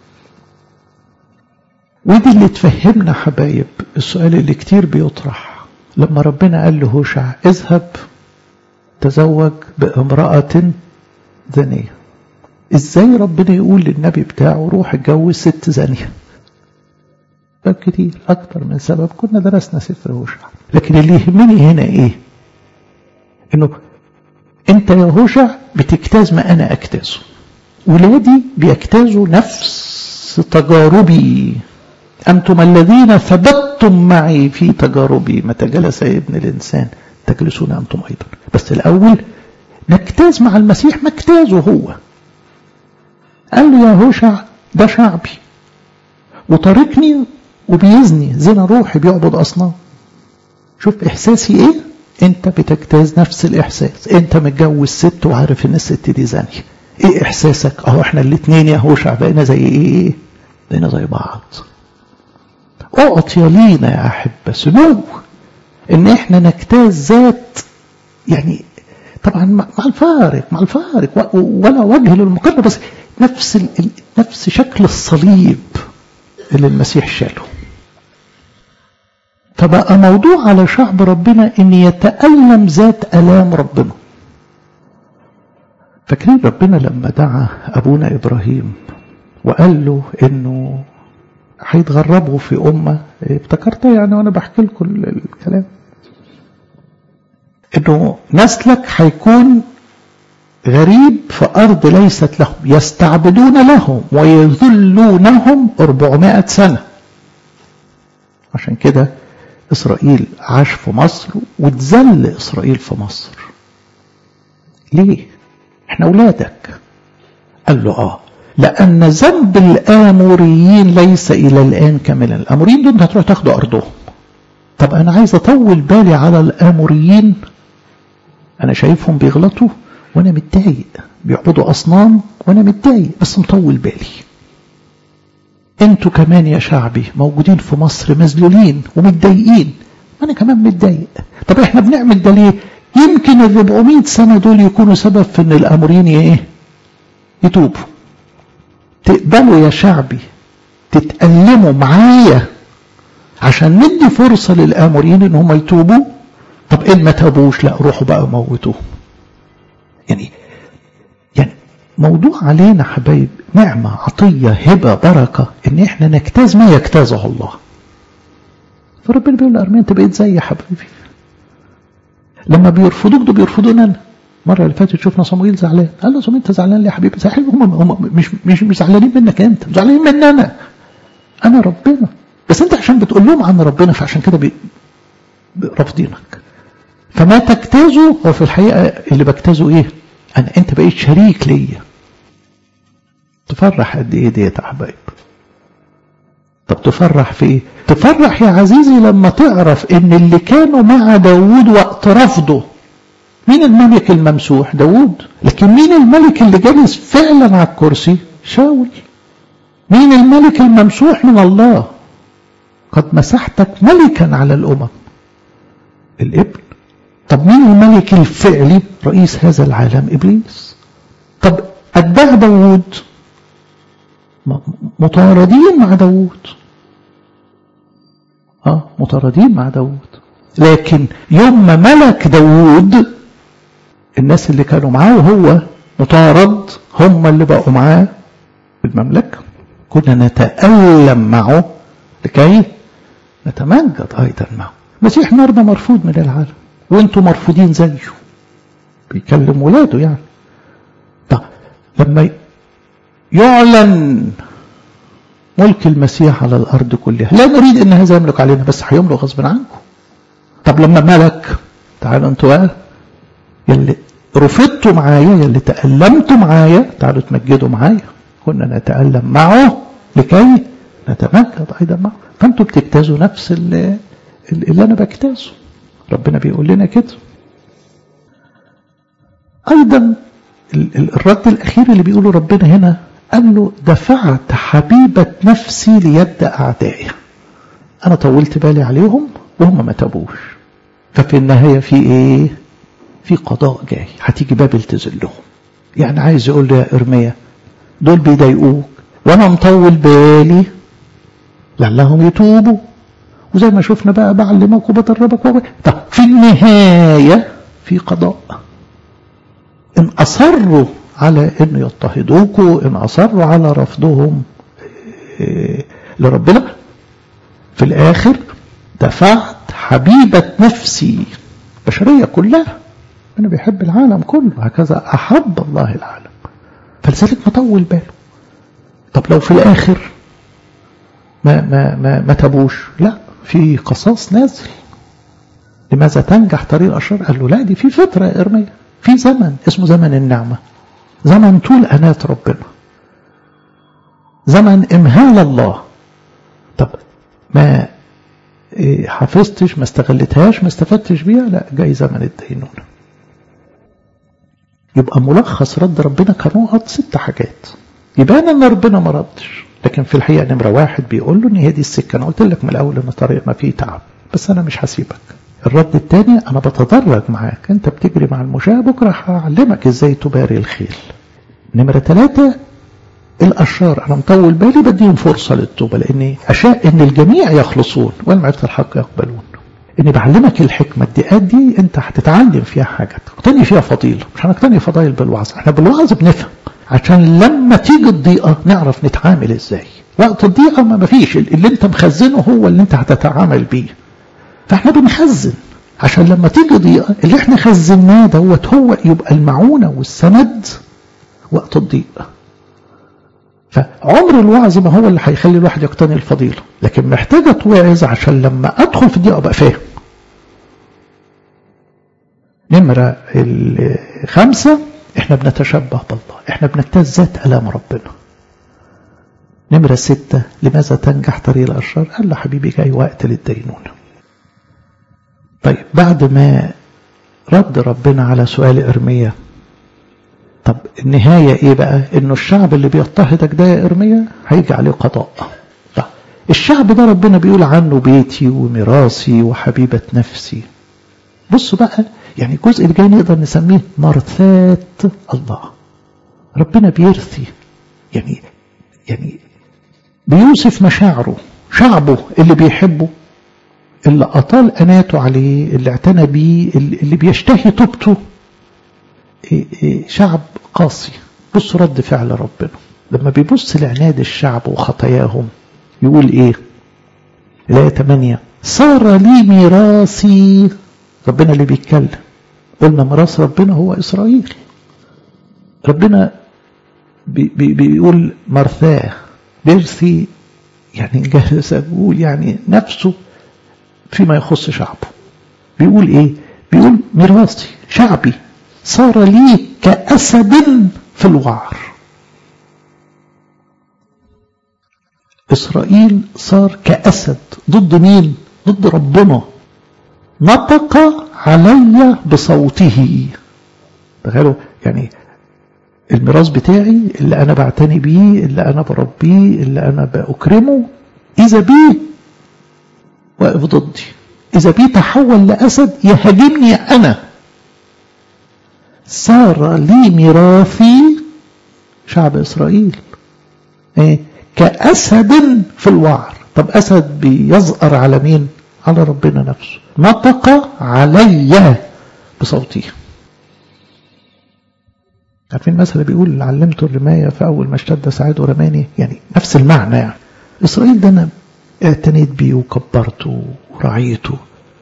ودي اللي تفهمنا حبايب السؤال اللي كتير بيطرح لما ربنا قال له هوشع اذهب تزوج بامرأة زانية. ازاي ربنا يقول للنبي بتاعه روح اتجوز ست زانية؟ سبب كتير، اكتر من سبب كنا درسنا سفر هوشع. لكن اللي يهمني هنا ايه؟ انه انت يا هوشع بتجتاز ما انا اجتازه. ولادي بيجتازوا نفس تجاربي. أنتم الذين ثبتتم معي في تجاربي متى جلس ابن الإنسان تجلسون أنتم أيضا. بس الأول نجتاز مع المسيح مجتازه هو. قال له يا هوشع ده شعبي وطارقني وبيزني زنا روحي بيعبد أصنام. شوف إحساسي إيه؟ أنت بتجتاز نفس الإحساس. أنت متجوز ست وعارف إن الست دي زانية. إيه إحساسك؟ أهو إحنا الاثنين يا هوشع بقينا زي إيه؟ بقينا زي بعض. أعطي لينا يا أحبة سمو إن إحنا نجتاز ذات، يعني طبعا مع الفارق مع الفارق ولا وجه للمقارنة، بس نفس نفس شكل الصليب اللي المسيح شاله. فبقى موضوع على شعب ربنا إن يتألم ذات ألام ربنا. فاكرين ربنا لما دعا أبونا إبراهيم وقال له إنه هيتغربوا في أمة، افتكرت يعني وأنا بحكي لكم الكلام إنه نسلك هيكون غريب في أرض ليست لهم يستعبدون لهم ويذلونهم أربعمائة سنة. عشان كده إسرائيل عاش في مصر وتذل إسرائيل في مصر. ليه؟ احنا أولادك. قال له آه لأن ذنب الآموريين ليس إلى الآن كاملا. الآموريين دول هتروح تاخدوا أرضهم. طب أنا عايز أطول بالي على الآموريين، أنا شايفهم بيغلطوا وأنا متضايق، بيعبدوا أصنام وأنا متضايق بس مطول بالي. أنتوا كمان يا شعبي موجودين في مصر مذلولين ومتضايقين، أنا كمان متضايق. طب إحنا بنعمل ده ليه؟ يمكن ال أربعمائة سنة دول يكونوا سبب في إن الآموريين إيه؟ يتوبوا. تقبلوا يا شعبي تتألموا معايا عشان ندي فرصة للآموريين إن هم يتوبوا؟ طب إن ما تابوش، لا روحوا بقى موتوهم. يعني يعني موضوع علينا حبايب نعمة، عطية، هبة، بركة، إن إحنا نجتاز ما يجتازه الله. فربنا بيقول لأرميا أنت بقيت زي حبيبي. لما بيرفضوك دول بيرفضوني أنا. مرة اللي فاتت شفنا صموئيل زعلان، قال له صموئيل أنت زعلان ليه يا حبيبي؟ زعلان هم هم مش مش مش زعلانين منك أنت، زعلانين مني أنا. أنا ربنا، بس أنت عشان بتقول لهم عن ربنا فعشان كده بي... رافضينك. فما تجتازه هو في الحقيقة اللي بجتازه إيه؟ أنا أنت بقيت شريك ليا. تفرح قد إيه ديت يا حبايب؟ طب تفرح في إيه؟ تفرح يا عزيزي لما تعرف إن اللي كانوا مع داود وقت رفضه، مين الملك الممسوح؟ داود. لكن مين الملك اللي جالس فعلا على الكرسي؟ شاول. مين الملك الممسوح من الله؟ قد مسحتك ملكا على الأمم، الابن. طب مين الملك الفعلي؟ رئيس هذا العالم إبليس. طب أتباع داود مطاردين مع داود، اه مطاردين مع داود. لكن يوم ما ملك داود الناس اللي كانوا معاه وهو مطارد هم اللي بقوا معاه بالمملكة. كنا نتألم معه لكي نتمجد أيضا معه. مسيح النهارده مرفوض من العالم وانتوا مرفوضين زيه. بيكلم ولاده يعني. طب لما يعلن ملك المسيح على الأرض كلها، لا نريد ان هذا يملك علينا بس هيملك غصب عنكم. طب لما ملك، تعالوا انتوا يلي رفضتوا معايا، يلي تألمتوا معايا، تعالوا تمجدوا معايا. كنا نتألم معه لكي نتمجد أيضا معه. فانتوا بتجتازوا نفس اللي, اللي أنا بجتازه. ربنا بيقول لنا كده. أيضا الرد الأخير اللي بيقوله ربنا هنا، قال له دفعت حبيبة نفسي ليد أعدائي. أنا طولت بالي عليهم وهم ما تابوش، ففي النهاية في إيه؟ في قضاء جاي، هتيجي بابل تذلهم. يعني عايز يقول له يا إرميا دول بيضايقوك وأنا مطول بالي لعلهم يتوبوا، وزي ما شفنا بقى بعلمك وبدربك وب... طب في النهاية في قضاء. إن أصروا على إن يضطهدوكوا، إن أصروا على رفضهم إيه لربنا، في الآخر دفعت حبيبة نفسي بشرية كلها. أنا بيحب العالم كله، هكذا أحب الله العالم، فلذلك مطول باله. طب لو في الآخر ما ما ما ما تبوش، لا في قصاص نازل. لماذا تنجح طريق الأشرار؟ قال له لا، دي في فترة يا إرميا، في زمن اسمه زمن النعمة، زمن طول أنات ربنا، زمن إمهال الله. طب ما حفظتش، ما استغلتهاش، ما استفدتش بيها، لا جاي زمن الدينونة. يبقى ملخص رد ربنا كنقط ست حاجات يبان ان ربنا ما ردش، لكن في الحقيقة نمرة واحد بيقول له ان هي دي السكة. انا قلت لك من الاول ان الطريق ما فيه تعب، بس انا مش هسيبك. الرد الثاني، انا بتدرج معاك، انت بتجري مع المشاة، بكرة هعلمك ازاي تباري الخيل. نمرة ثلاثة، الاشرار انا مطول بالي بديهم فرصة للتوبة، لاني اشاء ان الجميع يخلصون والمعرفة الحق يقبلون. اني بعلمك الحكمة الدقات دي، انت هتتعلم فيها حاجة تقتني فيها فضيلة. مش هنقتني فضائل بالوعظ، احنا بالوعظ بنفهم عشان لما تيجي الضيقة نعرف نتعامل ازاي. وقت الضيقة ما فيش، اللي انت مخزنه هو اللي انت هتتعامل بيه. فاحنا بنخزن عشان لما تيجي ضيقة اللي احنا خزناه دوت هو يبقى المعونة والسند وقت الضيقة. فعمر الوعظ ما هو اللي هيخلي الواحد يقتني الفضيلة، لكن محتاجة توعظ عشان لما ادخل في الضيقة ابقى فاهم. نمرة الخامسة، احنا بنتشبه بالله، احنا بنجتاز ذات ألام ربنا. نمرة ستة، لماذا تنجح طريق الأشرار؟ قال له حبيبي جاي وقت للدينونة. طيب بعد ما رد ربنا على سؤال إرميا، طب النهاية ايه بقى؟ انه الشعب اللي بيضطهدك ده يا إرميا هيجي عليه قضاء. طيب الشعب ده ربنا بيقول عنه بيتي وميراثي وحبيبة نفسي. بصوا بقى، يعني الجزء اللي جاي نقدر نسميه مرثات الله. ربنا بيرثي، يعني يعني بيوصف مشاعره، شعبه اللي بيحبه، اللي أطال أناته عليه، اللي اعتنى بيه، اللي بيشتهي توبته، شعب قاسي. بصوا رد فعل ربنا لما بيبص لعناد الشعب وخطاياهم، يقول ايه؟ الآية ثمانية، صار لي ميراثي. ربنا اللي بيتكلم، قلنا ميراث ربنا هو إسرائيل. ربنا بي بي بيقول مرثاه، بيرثي، يعني جالس أقول يعني نفسه فيما يخص شعبه. بيقول ايه؟ بيقول ميراثي، شعبي صار لي كأسد في الوعر. إسرائيل صار كأسد ضد مين؟ ضد ربنا. نطق علي بصوته. تخيلوا يعني الميراث بتاعي اللي أنا بعتني بيه، اللي أنا بربيه، اللي أنا بأكرمه، إذا بيه واقف ضدي، إذا بيه تحول لأسد يهاجمني أنا. صار لي ميراثي شعب إسرائيل إيه؟ كأسد في الوعر. طب أسد بيزقر على مين؟ على ربنا نفسه. نطق علي بصوته. عارفين مثلا بيقول علمته الرماية فأول ما اشتد سعاده رماني، يعني نفس المعنى. يعني إسرائيل ده أنا اعتنيت بيه وكبرته ورعيته.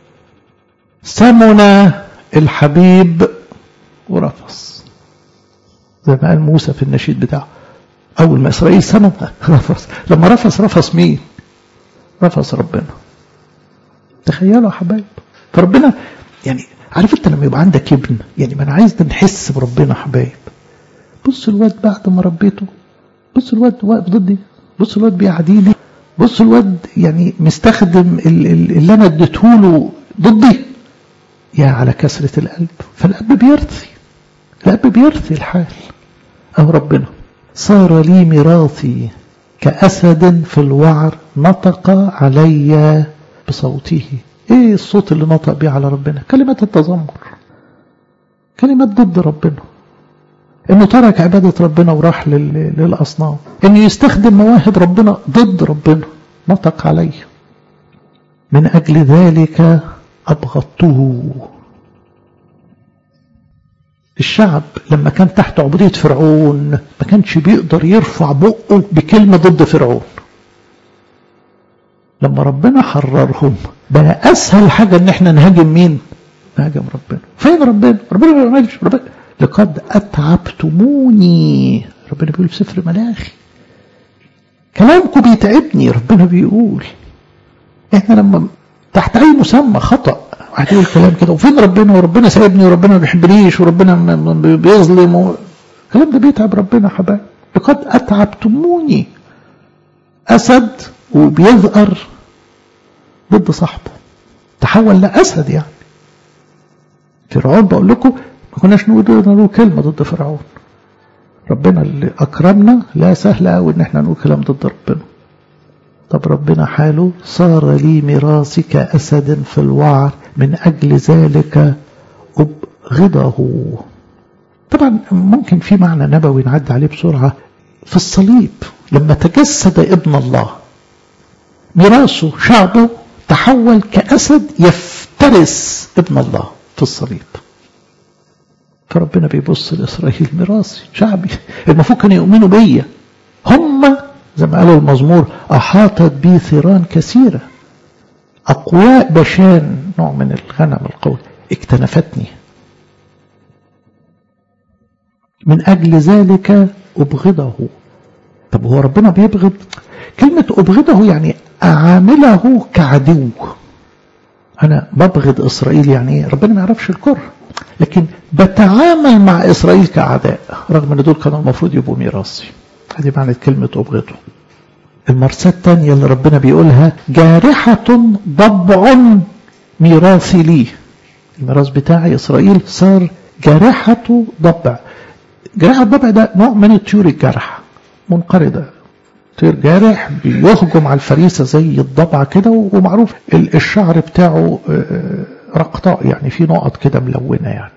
سمن الحبيب ورفص، زي ما قال موسى في النشيد بتاعه، أول ما إسرائيل سمن رفص. لما رفص رفص مين؟ رفص ربنا. تخيلوا يا حبايب. فربنا يعني عارف انت لما يبقى عندك ابن، يعني ما انا عايز نحس بربنا حبايب. بص الواد بعد ما ربيته، بص الواد واقف ضدي، بص الواد بيعاديني، بص الواد يعني مستخدم اللي انا اديته له ضدي. يا على كسرة القلب. فالقلب بيرثي، القلب بيرثي الحال. أو ربنا صار لي ميراثي كأسد في الوعر، نطق علي بصوته. ايه الصوت اللي نطق بيه على ربنا؟ كلمات التذمر، كلمات ضد ربنا، انه ترك عبادة ربنا وراح للأصنام، انه يستخدم مواهب ربنا ضد ربنا. نطق علي، من أجل ذلك أبغضته. الشعب لما كان تحت عبودية فرعون ما كانش بيقدر يرفع بقه بكلمة ضد فرعون. لما ربنا حررهم بقى أسهل حاجة ان احنا نهاجم مين؟ نهاجم ربنا. فين ربنا؟ ربنا ما يعملش. ربنا لقد أتعبتموني، ربنا بيقول في سفر ملاخي، كلامكم بيتعبني. ربنا بيقول احنا لما تحت اي مسمى خطأ واحد يقول كلام كده، وفين ربنا؟ وربنا سايبني، وربنا ما بيحبنيش، وربنا بيظلم و... الكلام ده بيتعب ربنا حبايب. لقد أتعبتموني. أسد وبيظهر ضد صاحبه، تحول لأسد. يعني فرعون بقول لكم ما كناش نقول كلمة ضد فرعون. ربنا اللي أكرمنا لا سهل قوي إن احنا نقول كلام ضد ربنا. طب ربنا حاله صار لي ميراثي كأسد في الوعر، من أجل ذلك أبغضه. طبعا ممكن في معنى نبوي نعد عليه بسرعة. في الصليب لما تجسد ابن الله، ميراثه شعبه تحول كأسد يفترس ابن الله في الصليب. فربنا بيبص لإسرائيل ميراثي شعبي المفروض كانوا يؤمنوا بيا، هم زي ما قالوا المزمور أحاطت بي ثيران كثيرة، أقواء بشان نوع من الغنم القوي اكتنفتني. من أجل ذلك أبغضه. طب هو ربنا بيبغض؟ كلمة أبغضه يعني أعامله كعدو. أنا ببغض إسرائيل، يعني ربنا ما يعرفش الكره، لكن بتعامل مع إسرائيل كأعداء، رغم أن دول كانوا المفروض يبقوا ميراثي. هذه معنى كلمة أبغضه. المرساة الثانية اللي ربنا بيقولها جارحة ضبع ميراثي لي. الميراث بتاعي إسرائيل صار جارحة ضبع. جارحة الضبع ده نوع من الطيور الجارحة منقرضة، طير جارح بيهجم على الفريسة زي الضبع كده، ومعروف الشعر بتاعه رقطاء يعني في نقط كده ملونة يعني.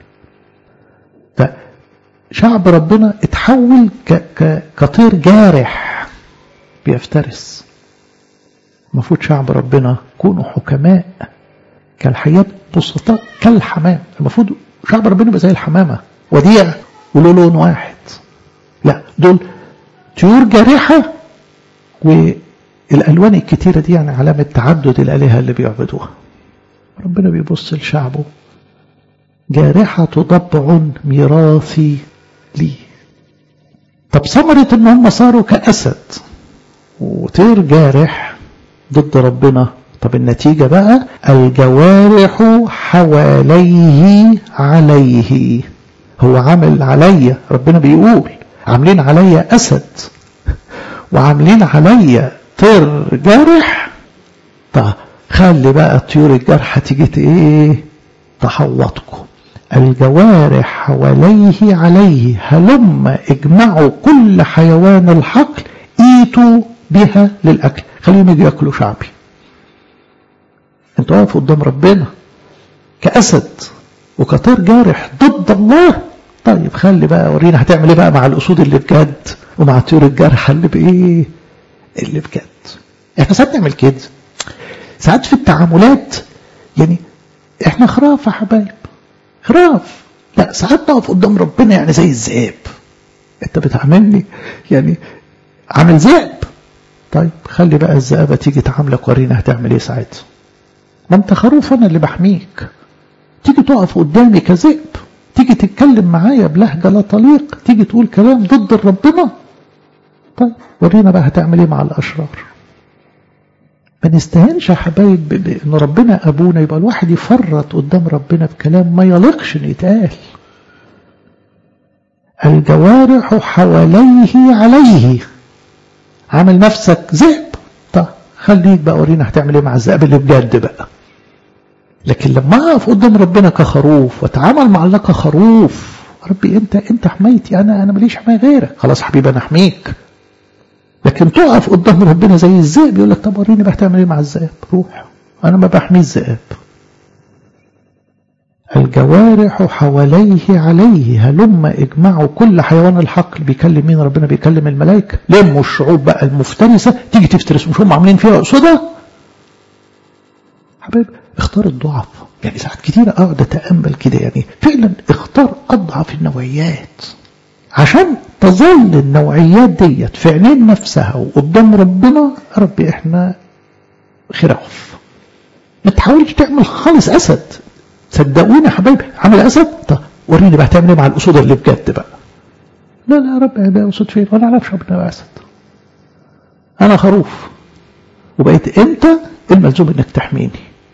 فشعب ربنا اتحول كطير جارح بيفترس. المفروض شعب ربنا كونوا حكماء كالحياة بسطاء كالحمام. المفروض شعب ربنا يبقى زي الحمامة وديع وله لون واحد. لا، دول طيور جارحة، والألوان الكتيرة دي يعني علامة تعدد الآلهة اللي بيعبدوها. ربنا بيبص لشعبه جارحة ضبع ميراثي لي. طب ثمرة ان هم صاروا كأسد وطير جارح ضد ربنا. طب النتيجة بقى الجوارح حواليه عليه. هو عامل عليا، ربنا بيقول عاملين عليا أسد وعاملين عليا طير جارح. طب خلي بقى الطيور الجارحة تيجي ايه تحوطكم. الجوارح حواليه عليه هلما اجمعوا كل حيوان الحقل ايتوا بها للأكل. خليهم يجي يأكلوا شعبي. انتوا واقفوا قدام ربنا كأسد وكطير جارح ضد الله. طيب خلي بقى ورينا هتعمل ايه بقى مع الأسود اللي بجد ومع الطيور الجارحة اللي بايه اللي بجد. احنا ساعات نعمل كده، ساعات في التعاملات يعني احنا خراف يا حبايب، خراف. لا، ساعات نقف قدام ربنا يعني زي الذئاب. انت بتعاملني يعني عامل ذئب. طيب خلي بقى الذئابة تيجي تعاملك ورينا هتعمل ايه ساعتها. ما انت خروف انا اللي بحميك، تيجي تقف قدامي كذئب، تيجي تتكلم معايا بلهجة لا طليق، تيجي تقول كلام ضد ربنا. طيب ورينا بقى هتعمل ايه مع الاشرار. ما نستهنش يا حبايب ان ربنا ابونا يبقى الواحد يفرط قدام ربنا بكلام ما يليقش ان يتقال. الجوارح حواليه عليه. عامل نفسك ذئب، طب خليك بقى ورينا هتعمل ايه مع الذئب اللي بجد بقى. لكن لما اقف قدام ربنا كخروف واتعامل مع الله كخروف، ربي انت انت حمايتي، انا انا ماليش حمايه غيرك. خلاص حبيبي انا احميك. لكن تقف قدام ربنا زي الذئب يقول لك طب وريني بقى هتعمل ايه مع الذئب. روح، انا ما بحمي الذئب. الجوارح حواليه عليه هلما اجمعوا كل حيوان الحقل. بيكلم مين ربنا؟ بيكلم الملائكه. لموا الشعوب بقى المفترسه تيجي تفترس، مش هم عاملين فيها اسودة. حبيب اختار الضعف. يعني ساعات كتير اقعد اتامل كده، يعني فعلا اختار اضعف النوعيات عشان تظل النوعيات ديت في عينين نفسها وقدام ربنا. ربي احنا خراف. ما تحاولش تعمل خالص اسد. صدقوني يا حبايبي، عامل اسد. طب وريني بقى هتعمل ايه مع الاسود اللي بجد بقى. لا لا يا رب، ده اسود فين؟ ولا اعرفش ابقى اسد. انا خروف وبقيت انت الملزوم انك تحميني.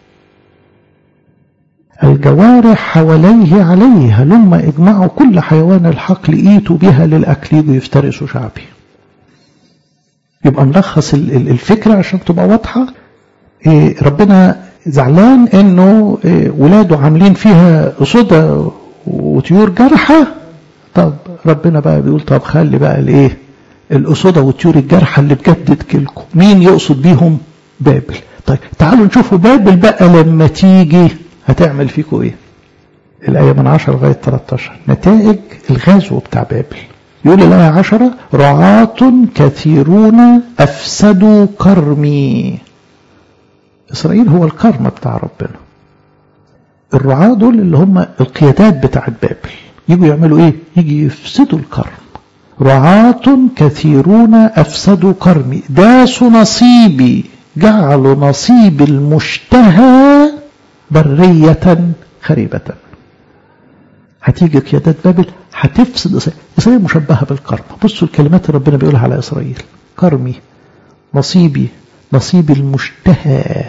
الجوارح حواليه عليه هلما اجمعوا كل حيوان الحقل ايتوا بها للاكل. يجوا يفترسوا شعبي. يبقى نلخص الفكره عشان تبقى واضحه. إيه ربنا زعلان انه إيه ولاده عاملين فيها اسودة وطيور جارحه. طب ربنا بقى بيقول طب خلي بقى الايه الاسودة والطيور الجارحه اللي بجد تجيلكم. مين يقصد بيهم؟ بابل. طيب تعالوا نشوفوا بابل بقى لما تيجي هتعمل فيكم ايه. الآية من عشرة لغاية ثلاثة عشر نتائج الغزو بتاع بابل. يقول الآية عشرة رعاة كثيرون أفسدوا كرمي. إسرائيل هو الكرم بتاع ربنا. الرعاة دول اللي هم القيادات بتاعت بابل يجوا يعملوا ايه؟ يجي يفسدوا الكرم. رعاة كثيرون أفسدوا كرمي داسوا نصيبي جعلوا نصيب المشتهى برية خريبة. هتيجي قيادات بابل هتفسد إسرائيل. إسرائيل مشبهة بالكرم. بصوا الكلمات اللي ربنا بيقولها على إسرائيل. كرمي، نصيبي، نصيب المشتهى.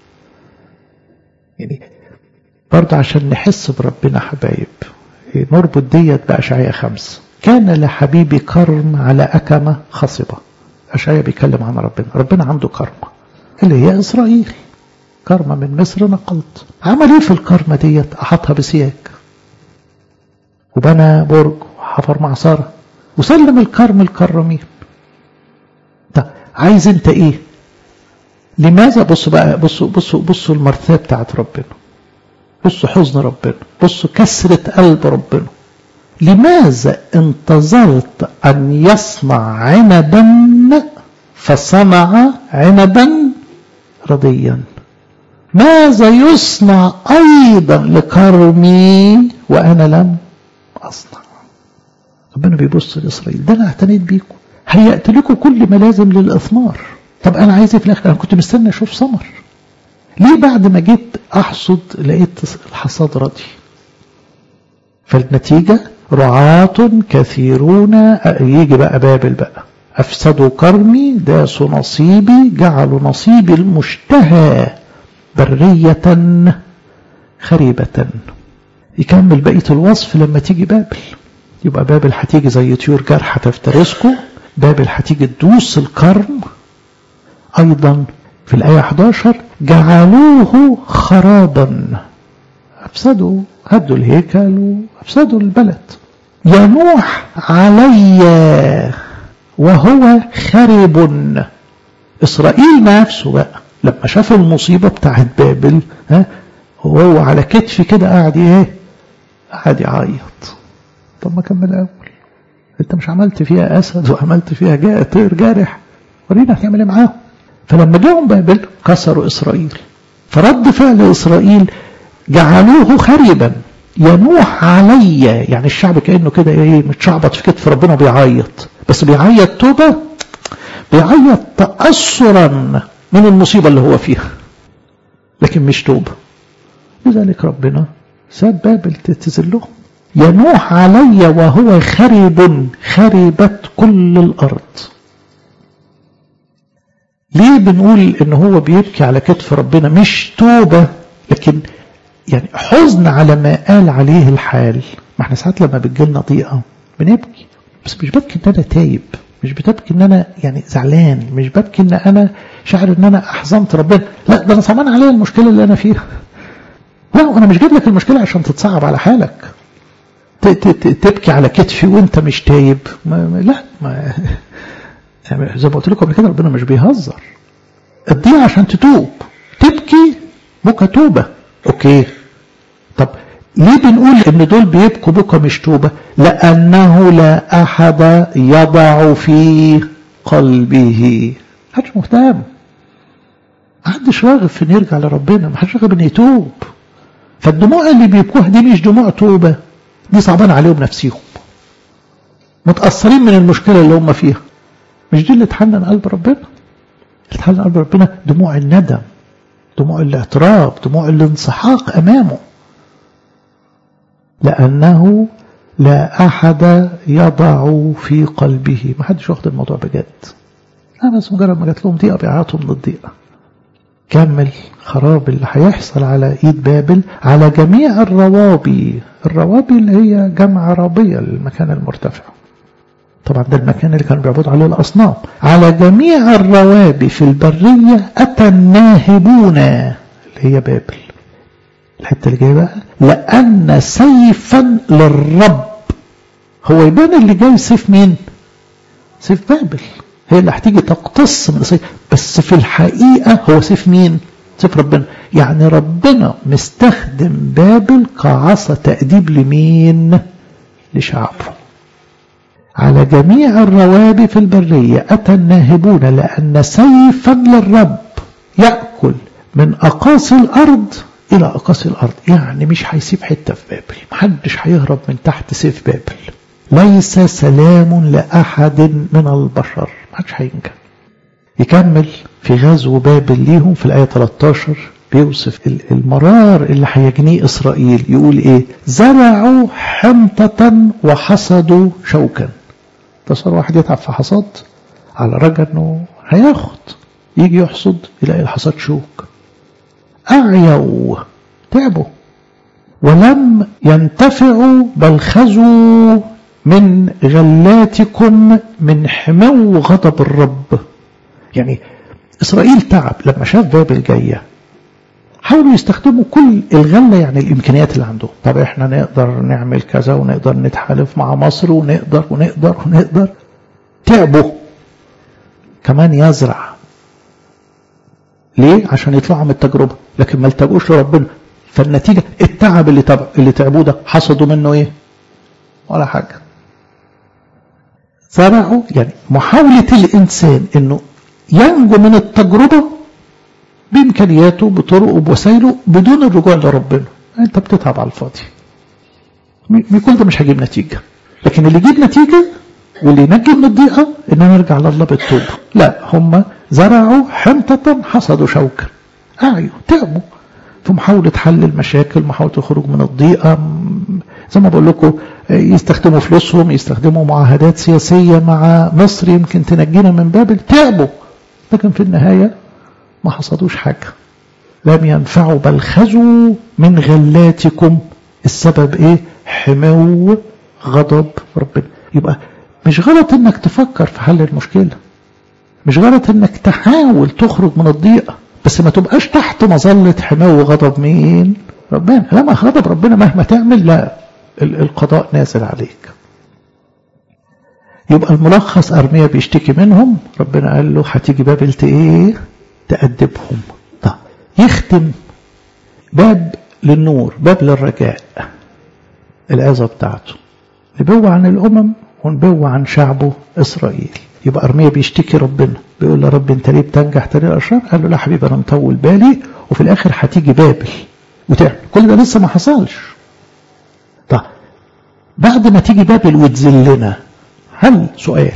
يعني برضه عشان نحس بربنا حبايب نربط ديت بأشعياء خمسة. كان لحبيبي كرم على أكمة خصبة. أشعياء بيتكلم عن ربنا. ربنا عنده كرمة اللي هي إسرائيل، كرمة من مصر نقلت. عمل ايه في الكرمة ديت؟ أحطها بسياج وبنى برج وحفر معصرة وسلم الكرم الكرمين. طب عايز انت ايه؟ لماذا؟ بصوا بقى، بصوا بصوا بصوا المرثاة بتاعت ربنا، بصوا حزن ربنا، بصوا كسرة قلب ربنا. لماذا انتظرت أن يصنع عنبا فصنع عنبا رديا؟ ماذا يصنع أيضا لكرمي وأنا لم أصنع؟ ربنا بيبص لإسرائيل، ده أنا اعتنيت بيكم، هيأت لكم كل ما لازم للإثمار. طب أنا عايز في الآخر؟ أنا كنت مستنى أشوف ثمر. ليه بعد ما جيت أحصد لقيت الحصاد ردي؟ فالنتيجة رعاة كثيرون. يجي بقى بابل بقى، أفسدوا كرمي، داسوا نصيبي، جعلوا نصيبي المشتهى برية خريبة. يكمل بقية الوصف لما تيجي بابل. يبقى بابل هتيجي زي طيور جارحة تفترسكم، بابل هتيجي تدوس الكرم. أيضا في الآية أحد عشر جعلوه خرابا، أفسدوا، هدوا الهيكل وأفسدوا البلد. ينوح علي وهو خرب. إسرائيل نفسه بقى لما شاف المصيبة بتاعت بابل، ها، وهو على كتفي كده قاعد ايه؟ قاعد يعيط. طب ما كمل أول، انت مش عملت فيها أسد وعملت فيها جاء طير جارح؟ ورينا هتعمل ايه معاهم. فلما جاءوا بابل كسروا إسرائيل، فرد فعل إسرائيل جعلوه خربا. ينوح علي، يعني الشعب كأنه كده ايه، متشعبط في كتف ربنا بيعيط، بس بيعيط توبة، بيعيط تأثرا من المصيبة اللي هو فيها، لكن مش توبة. لذلك ربنا ساب بابل تتذلهم. ينوح علي وهو خرب، خربت كل الأرض. ليه بنقول ان هو بيبكي على كتف ربنا؟ مش توبة، لكن يعني حزن على ما قال عليه الحال. ما احنا ساعات لما بتجيلنا ضيقة بنبكي، بس مش ببكي ان انا تايب، مش بتبكي ان انا يعني زعلان، مش ببكي ان انا شاعر ان انا احزنت ربنا، لا، ده انا صعبان عليا المشكلة اللي انا فيها. لا، وانا مش جايب لك المشكلة عشان تتصعب على حالك، تبكي على كتفي وانت مش تايب. ما لا، ما يعني زي ما قلت لكم قبل كده، ربنا مش بيهزر. الضيقة عشان تتوب، تبكي بكى توبة، اوكي. طب ليه بنقول ان دول بيبكوا بكى مش توبة؟ لانه لا احد يضع في قلبه. محدش مهتم، محدش راغب في ان يرجع لربنا، محدش راغب ان يتوب. فالدموع اللي بيبكوها دي مش دموع توبة، دي صعبان عليهم نفسيهم، متأثرين من المشكلة اللي هم فيها. مش دي اللي تحنن قلب ربنا. اللي تحنن قلب ربنا دموع الندم، دموع الاعتراف، دموع الانسحاق أمامه. لأنه لا أحد يضع في قلبه. ما حدش واخد الموضوع بجد، لا، بس مجرد ما جات لهم ضيقة بيعيطوا من الضيقة. كمل خراب اللي هيحصل على ايد بابل على جميع الروابي. الروابي اللي هي جمع رابية، المكان المرتفع، طبعا ده المكان اللي كانوا بيعبدوا عليه الأصنام. على جميع الروابي في البرية أتى الناهبون، اللي هي بابل. الحتة اللي جايه بقى، لأن سيفا للرب. هو يبان اللي جاي سيف مين؟ سيف بابل، هي اللي هتيجي تقتص من السيف، بس في الحقيقة هو سيف مين؟ سيف ربنا. يعني ربنا مستخدم بابل كعصا تأديب لمين؟ لشعبه. على جميع الروابي في البرية أتى الناهبون، لأن سيفا للرب يأكل من أقاصي الأرض إلى أقاصي الأرض. يعني مش هيسيب حتة في بابل، محدش هيهرب من تحت سيف بابل. ليس سلام لأحد من البشر، محدش هينجح. يكمل في غزو بابل ليهم في الآية ثلاثة عشر، بيوصف المرار اللي هيجنيه إسرائيل. يقول إيه؟ زرعوا حنطة وحصدوا شوكا. تصور واحد يتعب في حصاد على رجاء انه هياخد، يجي يحصد يلاقي الحصاد شوك. أعيوا، تعبوا، ولم ينتفعوا بل خزوا من غلاتكم من حمو غضب الرب. يعني إسرائيل تعب لما شاف بابل جاية، حاولوا يستخدموا كل الغلة، يعني الإمكانيات اللي عندهم. طب إحنا نقدر نعمل كذا ونقدر نتحالف مع مصر ونقدر ونقدر ونقدر. تعبوا كمان يزرع. ليه؟ عشان يطلعوا من التجربة، لكن ما التجوش لربنا. فالنتيجة التعب اللي تبع اللي تعبوه ده حصدوا منه إيه؟ ولا حاجة. زرعوا، يعني محاولة الإنسان إنه ينجو من التجربة بإمكانياته بطرقه بوسائله بدون الرجوع لربنا. أنت بتتعب على الفاضي. كل ده مش هيجيب نتيجة. لكن اللي يجيب نتيجة واللي ينجي من الضيقة إن نرجع لله بالتوبة. لا، هم زرعوا حنطة حصدوا شوكا. أعيوا تعبوا في محاولة حل المشاكل، محاولة الخروج من الضيقة. زي ما بقول لكم يستخدموا فلوسهم، يستخدموا معاهدات سياسية مع مصر يمكن تنجينا من بابل. تعبوا لكن في النهاية ما حصدوش حاجة. لم ينفعوا بل خزوا من غلاتكم. السبب ايه؟ حمو غضب ربنا. يبقى مش غلط انك تفكر في حل المشكلة، مش غلط انك تحاول تخرج من الضيقة، بس ما تبقاش تحت مظلة حمو غضب مين؟ ربنا. لما غضب ربنا مهما تعمل لا، القضاء نازل عليك. يبقى الملخص أرميا بيشتكي منهم، ربنا قال له هتيجي بابل ايه؟ تأدبهم. طيب يختم باب للنور، باب للرجاء، العظة بتاعته. نبوة عن الأمم ونبوة عن شعبه إسرائيل. يبقى أرميا بيشتكي ربنا، بيقول له رب انت ليه بتنجح طريق الأشرار؟ قال له لا حبيبي أنا مطول بالي، وفي الآخر هتيجي بابل وتعمل كل ده لسه ما حصلش. طيب بعد ما تيجي بابل وتذلنا، هل سؤال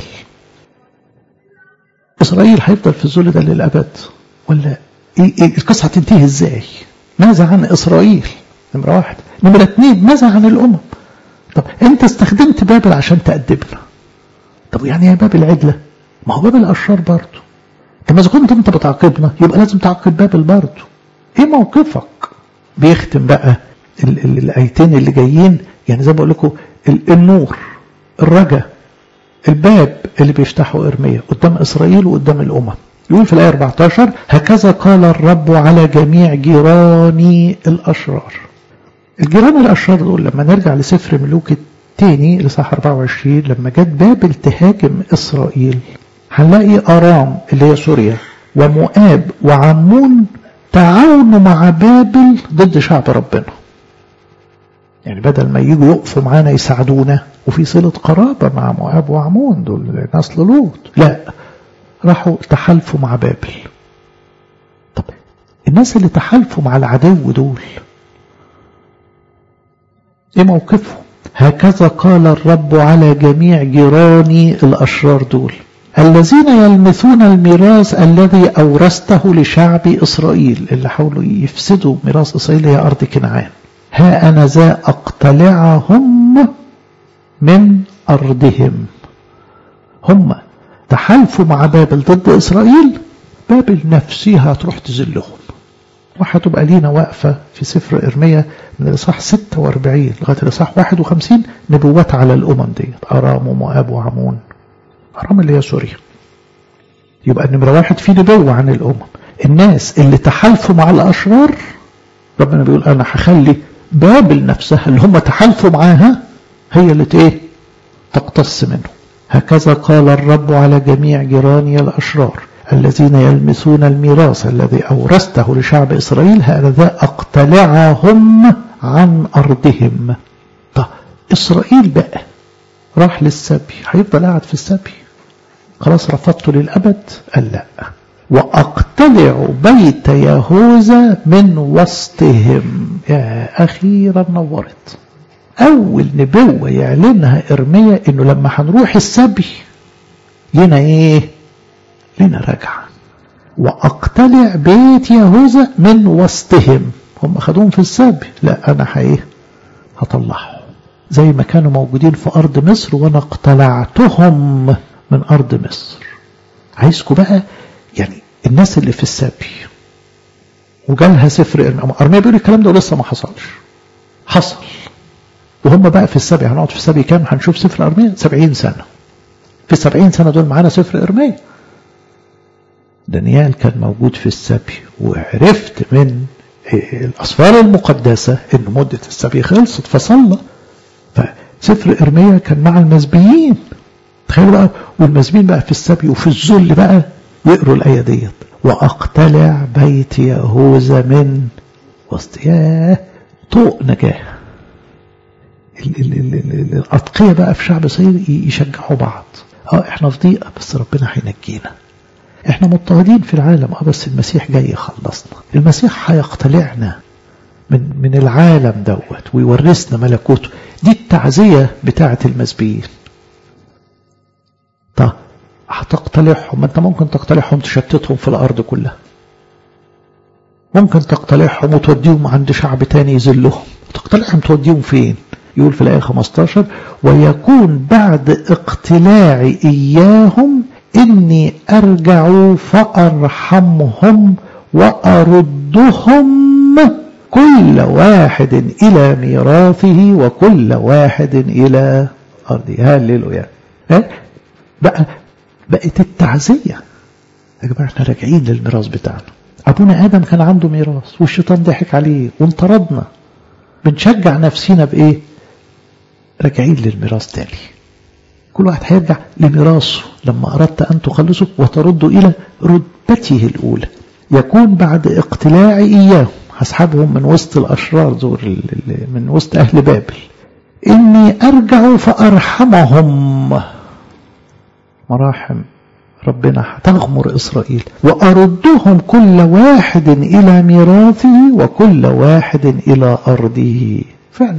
إسرائيل هيفضل في الذل ده للأبد ولا إيه؟ إيه القصة هتنتهي إزاي؟ ماذا عن إسرائيل؟ نمرة واحد. نمرة اثنين، ماذا عن الأمم؟ طب أنت استخدمت بابل عشان تأدبنا، طب يعني يا بابل عدلة؟ ما هو بابل أشرار برضه. طب إذا كنت أنت بتعاقبنا يبقى لازم تعاقب بابل برضه. إيه موقفك؟ بيختم بقى ال ال الآيتين اللي جايين، يعني زي ما بقول لكم النور، الرجاء، الباب اللي بيفتحه إرميا قدام إسرائيل وقدام الأمم. يقول في الآية أربعة عشر هكذا قال الرب على جميع جيراني الأشرار. الجيران الأشرار دول لما نرجع لسفر ملوك الثاني لصح أربعة وعشرين، لما جت بابل تهاجم إسرائيل هنلاقي أرام اللي هي سوريا ومؤاب وعمون تعاونوا مع بابل ضد شعب ربنا. يعني بدل ما يجوا يقفوا معانا يساعدونا وفي صلة قرابة مع مؤاب وعمون دول نسل لوط، لا راحوا تحالفوا مع بابل. طب الناس اللي تحالفوا مع العدو دول ايه موقفهم؟ هكذا قال الرب على جميع جيراني الأشرار دول الذين يلمثون الميراث الذي أورثته لشعب إسرائيل، اللي حاولوا يفسدوا ميراث إسرائيل هي أرض كنعان. ها أنا ذا أقتلعهم من أرضهم. هم تحالفوا مع بابل ضد إسرائيل، بابل نفسها تروح تذلهم. وهتبقى لينا واقفة في سفر إرميا من الإصحاح ستة وأربعين لغاية الإصحاح واحد وخمسين نبوات على الأمم دي، أرام ومؤاب وعمون. أرام اللي هي سوريا. يبقى النمرة واحد في نبوة عن الأمم، الناس اللي تحالفوا مع الأشرار ربنا بيقول أنا هخلي بابل نفسها اللي هم تحالفوا معاها هي اللي ايه تقتص منه. هكذا قال الرب على جميع جيراني الأشرار الذين يلمسون الميراث الذي أورثته لشعب إسرائيل هذا أقتلعهم عن أرضهم. طب إسرائيل بقى راح للسبي، هيفضل قاعد في السبي خلاص رفضته للأبد؟ قال لا، وأقتلع بيت يهوذا من وسطهم. يا أخيرا نورت. أول نبوة يعلنها إرميا إنه لما هنروح السبي لنا إيه؟ لنا رجعة. وأقتلع بيت يهوذا من وسطهم. هم خدوهم في السبي، لا أنا حقيقة هطلعهم زي ما كانوا موجودين في أرض مصر وأنا اقتلعتهم من أرض مصر. عايزكم بقى يعني الناس اللي في السبي وجالها سفر إرميا. إرميا بيقول الكلام ده ولسه ما حصلش، حصل وهم بقى في السبي، هنقعد في السبي كام؟ هنشوف سفر أرميا سبعين سنة. في السبعين سنة دول معانا سفر أرميا. دانيال كان موجود في السبي، وعرفت من الأسفار المقدسة إن مدة السبي خلصت فصلى. فسفر أرميا كان مع المسبيين، تخيلوا بقى، والمسبيين بقى في السبي وفي الذل بقى يقروا الآية ديت: وأقتلع بيت يهوذا من وسط. ياه، طوق نجاه. الأتقية بقى في شعب صغير يشجعوا بعض. اه احنا في ضيقة بس ربنا هينجينا، احنا مضطهدين في العالم اه بس المسيح جاي يخلصنا، المسيح هيقتلعنا من من العالم دوت ويورثنا ملكوته. دي التعزية بتاعة المسبيين. طب هتقتلعهم، ما انت ممكن تقتلعهم تشتتهم في الارض كلها، ممكن تقتلعهم وتوديهم عند شعب تاني يذلهم. تقتلعهم توديهم فين؟ يقول في الآية خمستاشر: ويكون بعد اقتلاعي إياهم إني أرجع فأرحمهم وأردهم كل واحد إلى ميراثه وكل واحد إلى أرضه. هاليلويا. بقى بقت التعزية يا جماعة، احنا راجعين للميراث بتاعنا. أبونا آدم كان عنده ميراث والشيطان ضحك عليه وانطردنا، بنشجع نفسينا بإيه؟ راجعين للميراث تاني. كل واحد هيرجع لميراثه لما أردت أن تخلصه وتردوا إلى رتبته الأولى. يكون بعد اقتلاعي إياهم، هسحبهم من وسط الأشرار دول، من وسط أهل بابل، إني أرجع فأرحمهم. مراحم ربنا هتغمر إسرائيل، وأردهم كل واحد إلى ميراثه وكل واحد إلى أرضه. فعلا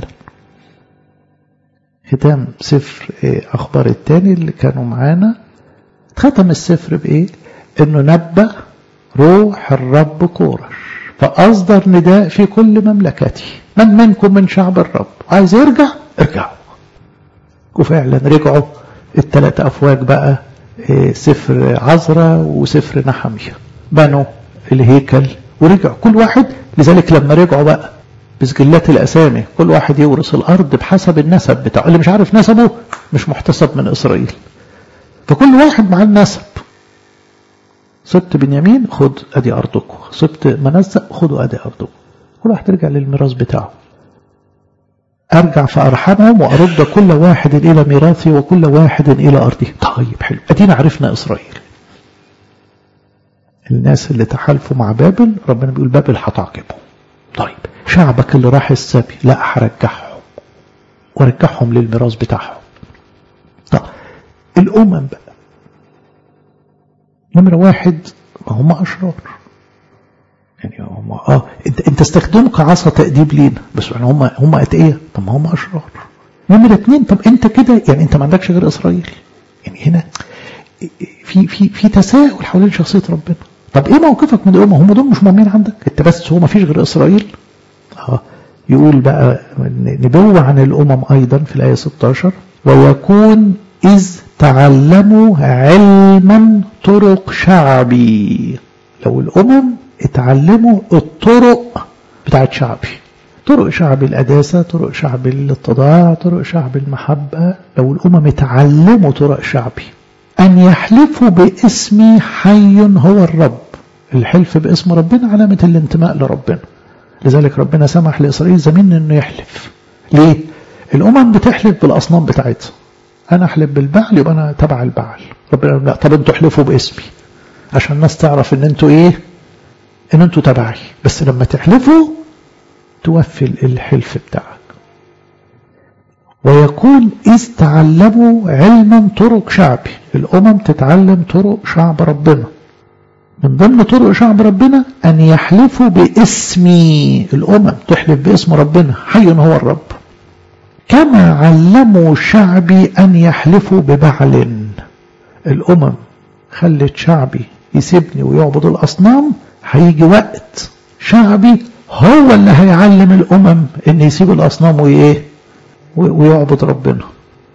ختام سفر أخبار التاني اللي كانوا معانا، ختم السفر بإيه؟ إنه نبأ روح الرب كورش فأصدر نداء في كل مملكته: من منكم من شعب الرب عايز يرجع ارجعوا. وفعلا رجعوا الثلاث أفواج بقى، سفر عزرا وسفر نحمية، بنوا الهيكل ورجعوا كل واحد. لذلك لما رجعوا بقى بسجلات الأسامي، كل واحد يورث الأرض بحسب النسب بتاعه. اللي مش عارف نسبه مش محتسب من إسرائيل، فكل واحد مع النسب. سبت بنيامين خد أدي أرضكم، سبت منسى خدوا أدي أرضكم. كل واحد يرجع للميراث بتاعه. أرجع فأرحمهم وأرد كل واحد إلى ميراثي وكل واحد إلى أرضه. طيب حلو، أدينا عرفنا إسرائيل. الناس اللي تحالفوا مع بابل ربنا بيقول بابل هتعاقبهم. طيب شعبك اللي راح السبي، لا هرجعهم وارجعهم للميراث بتاعهم. طب الأمم بقى، نمرة واحد ما هم أشرار، يعني هم اه انت انت استخدموا كعصا تأديب لينا، بس يعني هم هم اتقية. طب ما هم أشرار. نمرة اتنين، طب انت كده يعني انت ما عندكش غير إسرائيل. يعني هنا في في في تساؤل حوالين شخصية ربنا. طب ايه موقفك من الأمم؟ هم دول مش مؤمنين عندك انت بس، هو ما فيش غير إسرائيل. اه يقول بقى نبوة عن الأمم أيضا في الآية ستاشر: ويكون إذ تعلموا علما طرق شعبي. لو الأمم اتعلموا الطرق بتاعت شعبي، طرق شعب القداسة، طرق شعب الاتضاع، طرق شعب المحبة، لو الأمم اتعلموا طرق شعبي، أن يحلفوا باسمي حي هو الرب. الحلف باسم ربنا علامة الانتماء لربنا. لذلك ربنا سمح لإسرائيل زمين أنه يحلف. ليه؟ الأمم بتحلف بالأصنام بتاعتها. أنا أحلف بالبعل يبقى أنا تبع البعل. ربنا لا، طب أنتوا احلفوا باسمي عشان الناس تعرف أن أنتوا إيه؟ أن أنتوا تبعي. بس لما تحلفوا توفي الحلف بتاعك. ويكون إذ تعلموا علما طرق شعبي. الأمم تتعلم طرق شعب ربنا. من ضمن طرق شعب ربنا أن يحلفوا باسمي. الأمم تحلف باسم ربنا حي هو الرب. كما علموا شعبي أن يحلفوا ببعل. الأمم خلت شعبي يسيبني ويعبد الأصنام، هيجي وقت شعبي هو اللي هيعلم الأمم أن يسيب الأصنام وإيه ويعبد ربنا.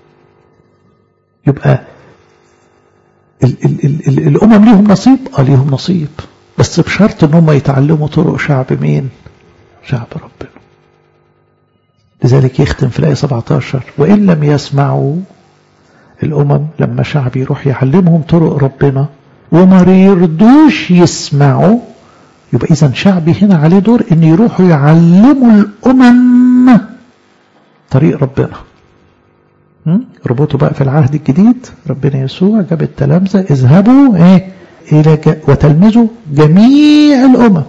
يبقى ال ال ال ال الأمم ليهم نصيب، اه ليهم نصيب، بس بشرط ان هم يتعلموا طرق شعب مين؟ شعب ربنا. لذلك يختم في الآية سبعة عشر وإن لم يسمعوا الأمم لما شعب يروح يعلمهم طرق ربنا وما يردوش يسمعوا، يبقى إذن شعبي هنا عليه دور إن يروحوا يعلموا الأمم طريق ربنا. ربطوا بقى في العهد الجديد ربنا يسوع جاب التلامذة اذهبوا ايه الى وتلمذوا جميع الامم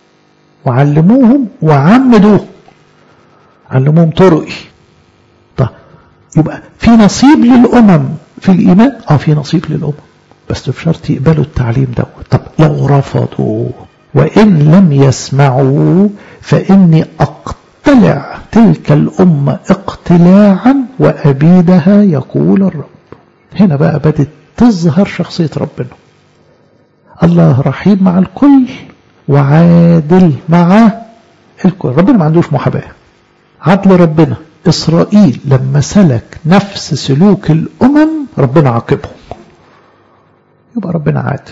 وعلموهم وعمدوهم، علموهم طرقي. طيب يبقى في نصيب للامم في الايمان، اه في نصيب للامم بس بشرط يقبلوا التعليم دوت. طب لو رفضوا وان لم يسمعوا فاني اقتلع تلك الامه اقتلاعا وابيدها يقول الرب. هنا بقى بدت تظهر شخصيه ربنا. الله رحيم مع الكل وعادل مع الكل. ربنا ما عندوش محاباه. عدل ربنا. إسرائيل لما سلك نفس سلوك الأمم ربنا عاقبهم، يبقى ربنا عادل.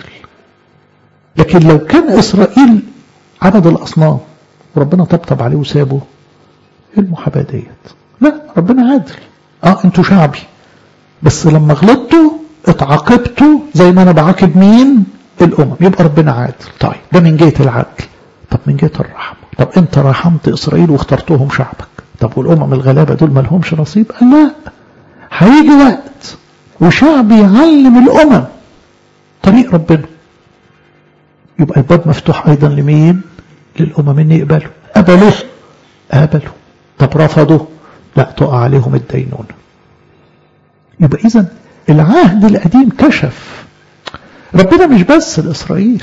لكن لو كان إسرائيل عبد الأصنام وربنا طبطب عليه وسابه، ايه المحاباة ديت؟ لا، ربنا عادل. اه انتوا شعبي بس لما غلطتوا اتعاقبتوا زي ما انا بعاقب مين؟ الأمم. يبقى ربنا عادل. طيب ده من جهة العدل. طب من جهة الرحمة، طب انت رحمت إسرائيل واخترتهم شعبك، طب والأمم الغلابة دول ما لهمش نصيب؟ قال لا، هيجي وقت وشعب يعلم الأمم طريق ربنا، يبقى الباب مفتوح أيضا لمين؟ للأمم إن يقبلوا. قبلوا قبلوا طب رفضوا، لا تقع عليهم الدينونة. يبقى إذن العهد القديم كشف ربنا مش بس لإسرائيل،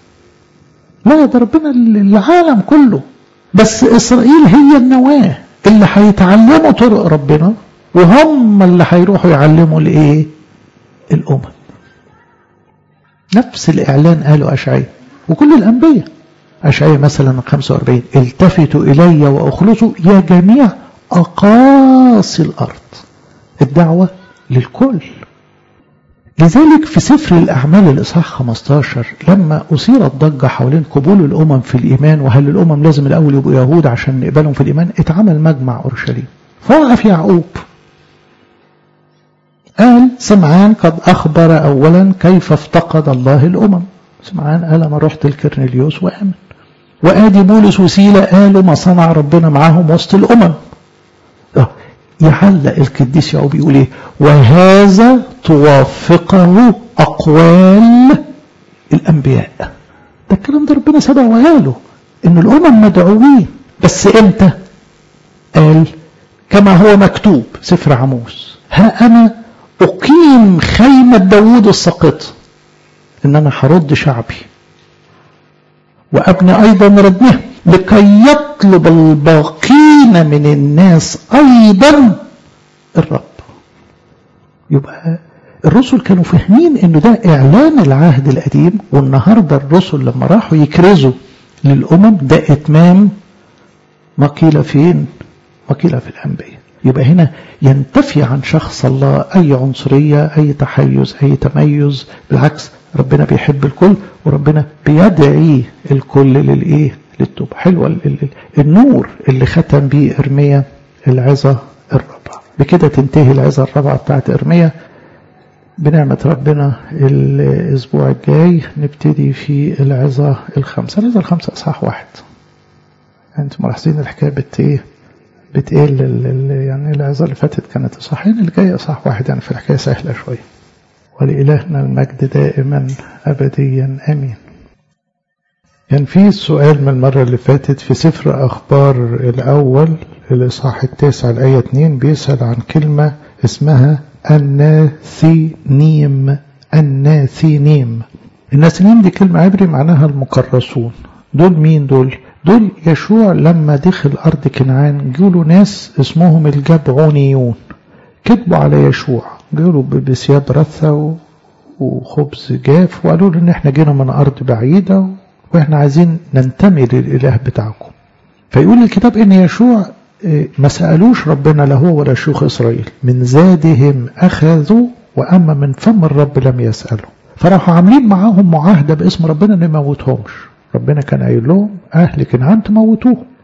لا ده ربنا العالم كله، بس إسرائيل هي النواة اللي هيتعلموا طرق ربنا وهم اللي هيروحوا يعلموا لإيه؟ الأمم. نفس الإعلان قالوا أشعياء وكل الأنبياء. أشعياء مثلا خمسة وأربعين التفتوا إلي وأخلصوا يا جميع أقاصي الأرض. الدعوة للكل. لذلك في سفر الأعمال الإصحاح خمسة عشر لما أثيرت ضجة حوالين قبول الأمم في الإيمان وهل الأمم لازم الأول يبقوا يهود عشان نقبلهم في الإيمان، اتعمل مجمع أورشليم. فوقف يعقوب قال سمعان قد أخبر أولا كيف افتقد الله الأمم. سمعان قال أنا رحت الكرنيليوس وآمن، وآدي بولس وسيلة قالوا ما صنع ربنا معاهم وسط الأمم. يحلق القديس يعقوب يقول ايه؟ وهذا توافقه أقوال الأنبياء. ده الكلام ده ربنا سبق وقاله إن الأمم مدعوين، بس إمتى؟ قال كما هو مكتوب سفر عموس ها أنا أقيم خيمة داوود الساقطة، إن أنا هرد شعبي وأبني أيضا ردمها لكي يطلب الباقين من الناس أيضا الرب. يبقى الرسل كانوا فاهمين إنه ده إعلان العهد القديم، والنهاردة الرسل لما راحوا يكرزوا للأمم ده إتمام ما قيل فين؟ ما قيل في الأنبياء. يبقى هنا ينتفي عن شخص الله أي عنصرية، أي تحيز، أي تميز. بالعكس ربنا بيحب الكل وربنا بيدعي الكل للإيه؟ للتوبة. حلوة النور اللي ختم بيه إرميا العظة الرابعة. بكده تنتهي العظة الرابعة بتاعت إرميا. بنعمة ربنا الأسبوع الجاي نبتدي في العظة الخمسة. العظة الخمسة إصحاح واحد. أنتم ملاحظين الحكاية بت إيه؟ بتقل يعني العظة اللي فاتت كانت إصحاحين، اللي جاي إصحاح واحد، يعني في الحكاية سهلة شوية. ولإلهنا المجد دائما أبديا آمين. كان في سؤال من المرة اللي فاتت في سفر أخبار الأول الإصحاح التاسع الآية اتنين بيسأل عن كلمة اسمها الناثينيم. الناثينيم الناثينيم دي كلمة عبري معناها المكرسون. دول مين دول؟ دول يشوع لما دخل أرض كنعان جولوا ناس اسمهم الجبعونيون، كتبوا على يشوع، جولوا بثياب رثة وخبز جاف وقالوا له إن احنا جينا من أرض بعيدة واحنا عايزين ننتمي للإله بتاعكم. فيقول الكتاب ان يشوع ما سألوش ربنا لا هو ولا شيوخ إسرائيل، من زادهم أخذوا وأما من فم الرب لم يسألوا. فراحوا عاملين معاهم معاهدة باسم ربنا ان ما يموتهمش. ربنا كان قايل لهم أهل كنعان تموتوه،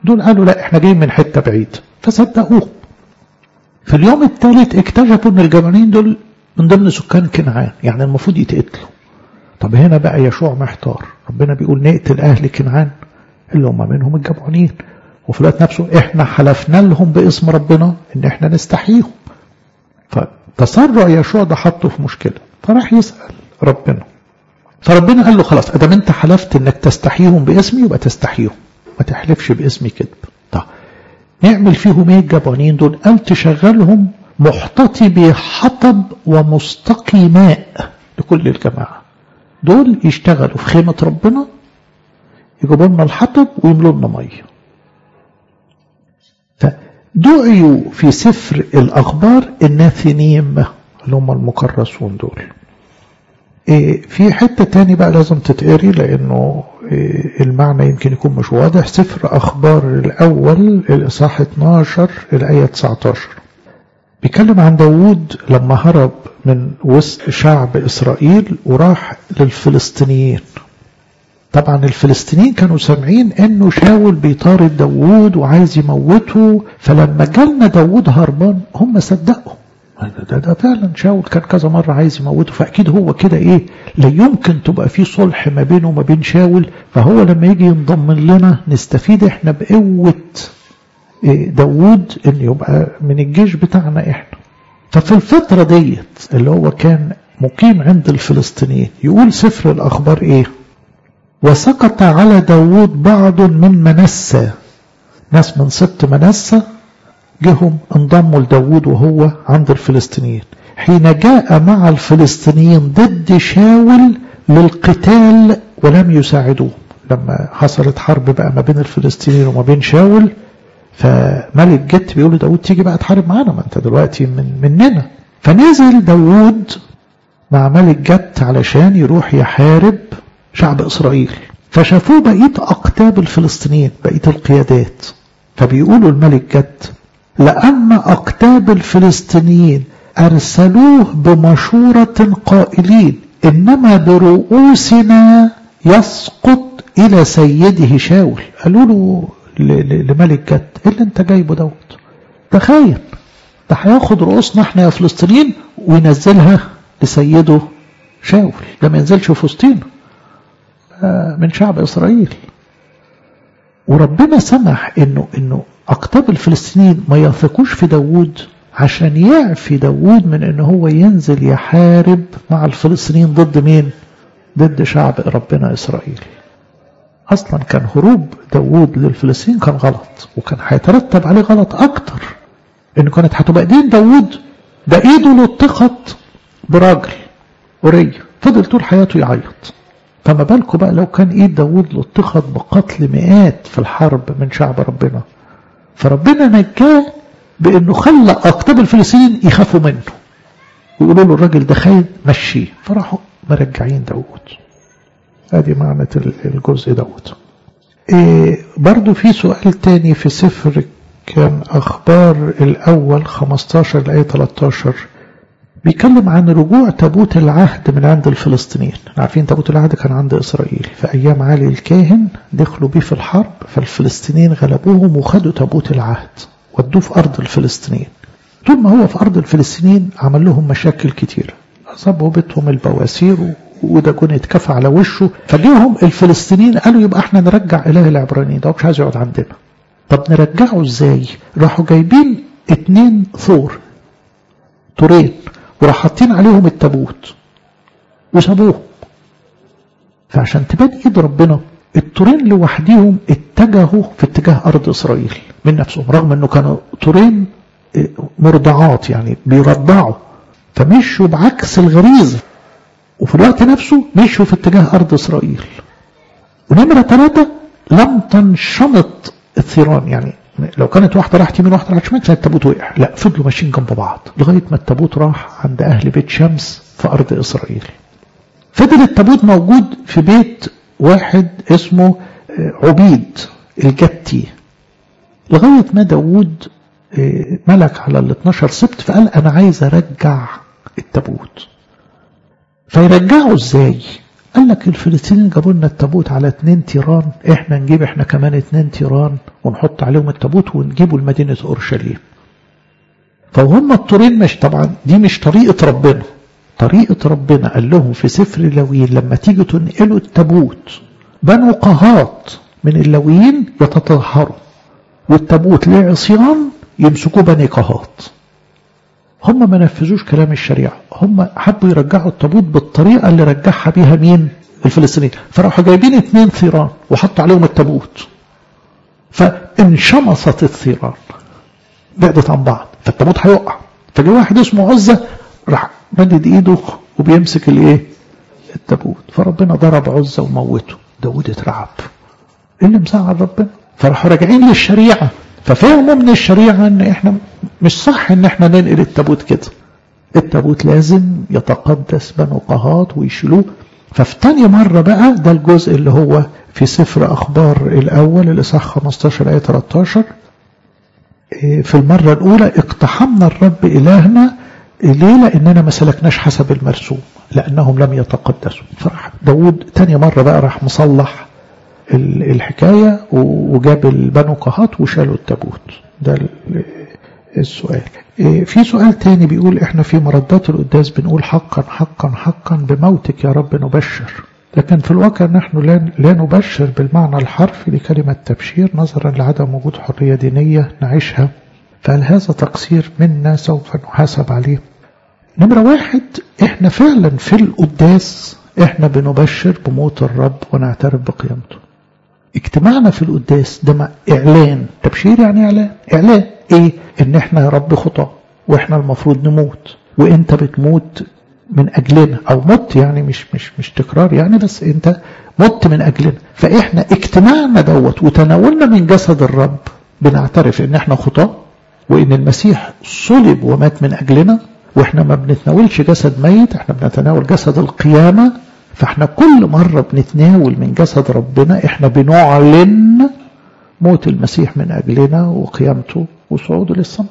دول قالوا لا احنا جايين من حتة بعيد، فصدقوه. في اليوم الثالث اكتشفوا ان الجبعونيين دول من ضمن سكان كنعان، يعني المفروض يتقتلوا. طب هنا بقى يشوع محتار، ربنا بيقول نقتل اهل كنعان اللي هم منهم الجبعونيين، وفي الوقت نفسه احنا حلفنا لهم باسم ربنا ان احنا نستحييهم. فتسرع يشوع ده حطه في مشكلة، فراح يسأل ربنا، فربنا قال له خلاص ادام انت حلفت انك تستحييهم باسمي يبقى تستحييهم، ما تحلفش باسمي كذب. طب نعمل فيهم ايه الجبعونيين دول؟ قال تشغلهم محتطبي حطب ومستقي ماء لكل الجماعة. دول يشتغلوا في خيمة ربنا، يجيبوا لنا الحطب ويملوا لنا ميه. فدعيوا في سفر الأخبار الناثنيم اللي هم المكرسون دول. إيه في حتة تاني بقى لازم تتقري لأنه إيه المعنى يمكن يكون مش واضح. سفر أخبار الأول الإصحاح اتناشر الآية تسعتاشر بيتكلم عن داوود لما هرب من وسط شعب إسرائيل وراح للفلسطينيين. طبعا الفلسطينيين كانوا سامعين انه شاول بيطارد داوود وعايز يموته، فلما جالنا داوود هربان هم صدقوا ده, ده فعلا شاول كان كذا مرة عايز يموته، فأكيد هو كده ايه لا يمكن تبقى في صلح ما بينه وما بين شاول، فهو لما يجي ينضم لنا نستفيد احنا بقوة داوود ان يبقى من الجيش بتاعنا احنا. ففي الفترة ديت اللي هو كان مقيم عند الفلسطينيين يقول سفر الأخبار ايه؟ وسقط على داوود بعض من منسى، ناس من سبط منسى جهم انضموا لداوود وهو عند الفلسطينيين حين جاء مع الفلسطينيين ضد شاول للقتال ولم يساعدوه. لما حصلت حرب بقى ما بين الفلسطينيين وما بين شاول، فملك جت بيقول داوود تيجي بقى تحارب معانا، ما انت دلوقتي من مننا. فنزل داوود مع ملك جت علشان يروح يحارب شعب إسرائيل، فشافوه بقية أقطاب الفلسطينيين بقية القيادات، فبيقولوا الملك جد لأن أقطاب الفلسطينيين أرسلوه بمشورة قائلين إنما برؤوسنا يسقط إلى سيده شاول. قالوا له لملك جد إيه اللي انت جايبه دوت؟ ده خاين، ده هياخد رؤوسنا احنا يا فلسطينيين وينزلها لسيده شاول، ده ما ينزلش في وسطينا من شعب إسرائيل. وربنا سمح انه انه اقطاب الفلسطينيين ما يثقوش في داوود عشان يعفي داوود من انه هو ينزل يحارب مع الفلسطينيين ضد مين؟ ضد شعب ربنا إسرائيل. اصلا كان هروب داوود للفلسطينيين كان غلط، وكان هيترتب عليه غلط اكتر، انه كانت هتبقى ايدين داوود ده ايده لطخت براجل أورية فضل طول حياته يعيط، فما بالكم بقى لو كان ايد داوود لطخت بقتل مئات في الحرب من شعب ربنا. فربنا نجاه بانه خلى اقطاب الفلسطينيين يخافوا منه ويقولوا له الراجل ده خاين مشيه، فراحوا مرجعين داوود. ادي معنى الجزء دوت. إيه برضو في سؤال تاني في سفر كان اخبار الاول خمستاشر لايه تلتاشر بيتكلم عن رجوع تابوت العهد من عند الفلسطينيين. عارفين تابوت العهد كان عند إسرائيل في أيام علي الكاهن، دخلوا بيه في الحرب، فالفلسطينيين غلبوهم وخدوا تابوت العهد ودوه في أرض الفلسطينيين. طول ما هو في أرض الفلسطينيين عمل لهم مشاكل كتير، أصابوا بيتهم البواسير وده كون اتكفى على وشه. فجيهم الفلسطينيين قالوا يبقى احنا نرجع إله العبرانيين ده مش عايز يقعد عندنا. طب نرجعه ازاي؟ راحوا جايبين اتنين ثور تورين وراح حاطين عليهم التابوت وسابوهم. فعشان تبان ايد ربنا التورين لوحديهم اتجهوا في اتجاه ارض اسرائيل من نفسهم، رغم انه كانوا تورين مرضعات يعني بيرضعوا، فمشوا بعكس الغريزه وفي الوقت نفسه مشوا في اتجاه ارض اسرائيل. ونمره ثلاثه لم تنشمط الثيران، يعني لو كانت واحدة راحت يمين واحدة راحت شمال كان التابوت وقع، لا فضلوا ماشيين جنب بعض لغاية ما التابوت راح عند أهل بيت شمس في أرض إسرائيل. فضل التابوت موجود في بيت واحد اسمه عبيد الجتي لغاية ما داوود ملك على الاثناشر سبت، فقال أنا عايز أرجع التابوت. فيرجعه إزاي؟ قال لك الفلسطينيين جابوا لنا التابوت على اتنين تيران، احنا نجيب احنا كمان اتنين تيران ونحط عليهم التابوت ونجيبوا لمدينة اورشليم. فهم الطورين مش، طبعا دي مش طريقة ربنا. طريقة ربنا قال لهم في سفر اللاويين لما تيجوا تنقلوا التابوت بنو قهات من اللاويين يتطهروا، والتابوت ليه عصيان يمسكوا بني قهات. هم ما نفذوش كلام الشريعة، هم حبوا يرجعوا التابوت بالطريقة اللي رجعها بيها مين؟ الفلسطينيين. فراحوا جايبين اتنين ثيران وحطوا عليهم التابوت، فانشمصت الثيران بعدت عن بعض، فالتابوت هيقع. فجاء واحد اسمه عزة راح مدد ايده وبيمسك الايه؟ التابوت، فربنا ضرب عزة وموته. داود اترعب، ايه اللي مساعد ربنا؟ فراحوا راجعين للشريعة، ففهموا من الشريعة ان احنا مش صح ان احنا ننقل التابوت كده، التابوت لازم يتقدس بنو قهات ويشيلوه. ففي تاني مرة بقى، ده الجزء اللي هو في سفر اخبار الاول الاصحاح خمستاشر آية تلتاشر، في المرة الاولى اقتحمنا الرب الهنا ليه؟ لاننا ما سلكناش حسب المرسوم لانهم لم يتقدسوا. فراح داود تاني مرة بقى راح مصلح الحكاية وجاب البنو قهات وشالوا التابوت. ده السؤال. في سؤال تاني بيقول احنا في مردات القداس بنقول حقا حقا حقا بموتك يا رب نبشر، لكن في الواقع نحن لا نبشر بالمعنى الحرفي لكلمة تبشير نظرا لعدم وجود حرية دينية نعيشها، فهل هذا تقصير منا سوف نحاسب عليه؟ نمرة واحد، احنا فعلا في القداس احنا بنبشر بموت الرب ونعترف بقيامته. اجتماعنا في القداس ده اعلان، تبشير يعني اعلان. اعلان ايه؟ ان احنا يا رب خطأ واحنا المفروض نموت، وانت بتموت من اجلنا، او مت يعني مش مش مش تكرار يعني، بس انت مت من اجلنا. فاحنا اجتماعنا دوت وتناولنا من جسد الرب بنعترف ان احنا خطأ، وان المسيح صلب ومات من اجلنا، واحنا ما بنتناولش جسد ميت، احنا بنتناول جسد القيامة. فاحنا كل مرة بنتناول من جسد ربنا احنا بنعلن موت المسيح من اجلنا وقيامته وصعوده للسماء.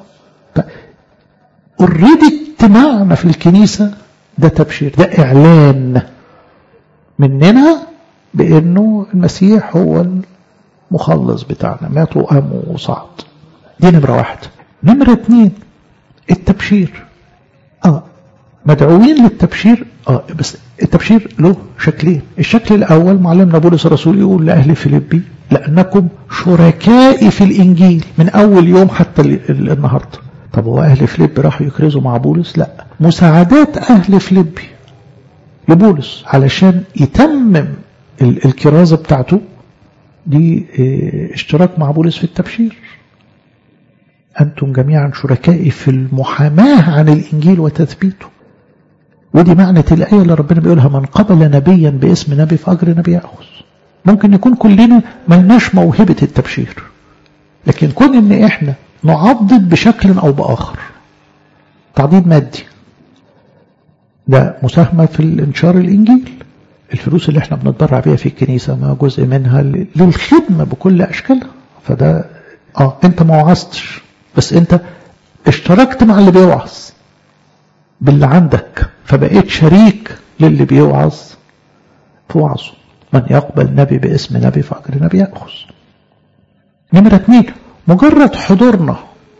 اوريدي اجتماعنا في الكنيسة ده تبشير، ده اعلان مننا بانه المسيح هو المخلص بتاعنا، مات وقام وصعد. دي نمرة واحد. نمرة اتنين، التبشير. اه مدعوين للتبشير، اه بس التبشير له شكلين. الشكل الاول معلمنا بولس الرسول يقول لاهل فيليبي لانكم شركائي في الانجيل من اول يوم حتى النهارده. طب هو اهل فيليبي راحوا يكرزوا مع بولس؟ لا، مساعدات اهل فيليبي لبولس علشان يتمم الكرازه بتاعته دي اشتراك مع بولس في التبشير. أنتم جميعا شركائي في المحاماة عن الإنجيل وتثبيته. ودي معنى الآية اللي ربنا بيقولها من قبل نبيا باسم نبي فأجر نبي يأخذ. ممكن نكون كلنا ملناش موهبة التبشير، لكن كون إن إحنا نعضد بشكل أو بآخر، تعضيد مادي ده مساهمة في الانشار الإنجيل. الفلوس اللي احنا بنتبرع بيها في الكنيسة ما جزء منها للخدمة بكل أشكالها. فده آه أنت ما وعظتش، بس أنت اشتركت مع اللي بيوعظ باللي عندك، فبقيت شريك للي بيوعظ في وعظه. من يقبل نبي باسم نبي فأجر نبي يأخذ. نمرة اتنين، مجرد حضورنا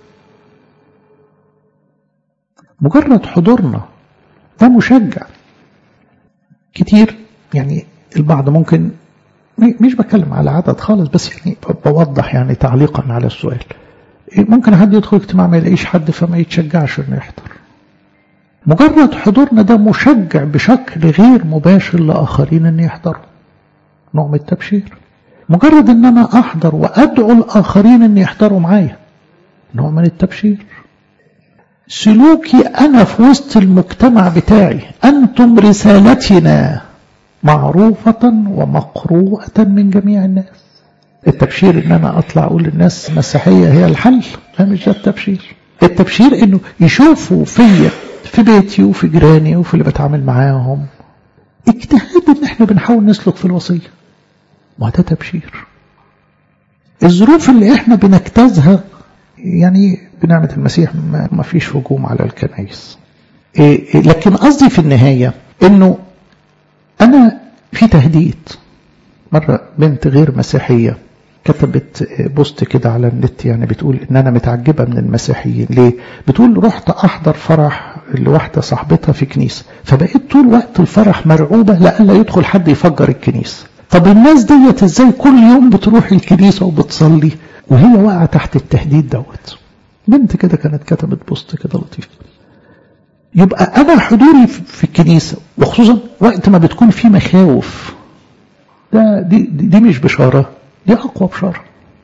مجرد حضورنا ده مشجع كتير. يعني البعض ممكن، مش بتكلم على عدد خالص، بس يعني بوضح يعني تعليقا على السؤال. ممكن حد يدخل اجتماع ما يلاقيش حد فما يتشجعش انه يحضر. مجرد حضورنا ده مشجع بشكل غير مباشر لآخرين ان يحضروا، نوع من التبشير. مجرد ان انا احضر وادعو الاخرين ان يحضروا معايا، نوع من التبشير. سلوكي انا في وسط المجتمع بتاعي، انتم رسالتنا معروفة ومقروءة من جميع الناس. التبشير ان انا اطلع اقول للناس مسيحية هي الحل، لا مش ده التبشير. التبشير انه يشوفوا فيا في بيتي وفي جيراني وفي اللي بتعامل معاهم اجتهاد ان احنا بنحاول نسلك في الوصية، ما ده تبشير. الظروف اللي احنا بنجتازها يعني بنعمة المسيح ما فيش هجوم على الكنائس، لكن قصدي في النهاية انه انا في تهديد. مرة بنت غير مسيحية كتبت بوست كده على النت، يعني بتقول ان انا متعجبة من المسيحيين. ليه؟ بتقول رحت احضر فرح لواحدة صاحبتها في كنيسة، فبقيت طول وقت الفرح مرعوبة لألا يدخل حد يفجر الكنيسة. طب الناس ديت ازاي كل يوم بتروح الكنيسة وبتصلي وهي واقعة تحت التهديد دوت؟ بنت كده كانت كتبت بوست كده لطيف. يبقى انا حضوري في الكنيسة وخصوصا وقت ما بتكون في مخاوف، ده دي, دي, دي مش بشارة، دي أقوى بشارة.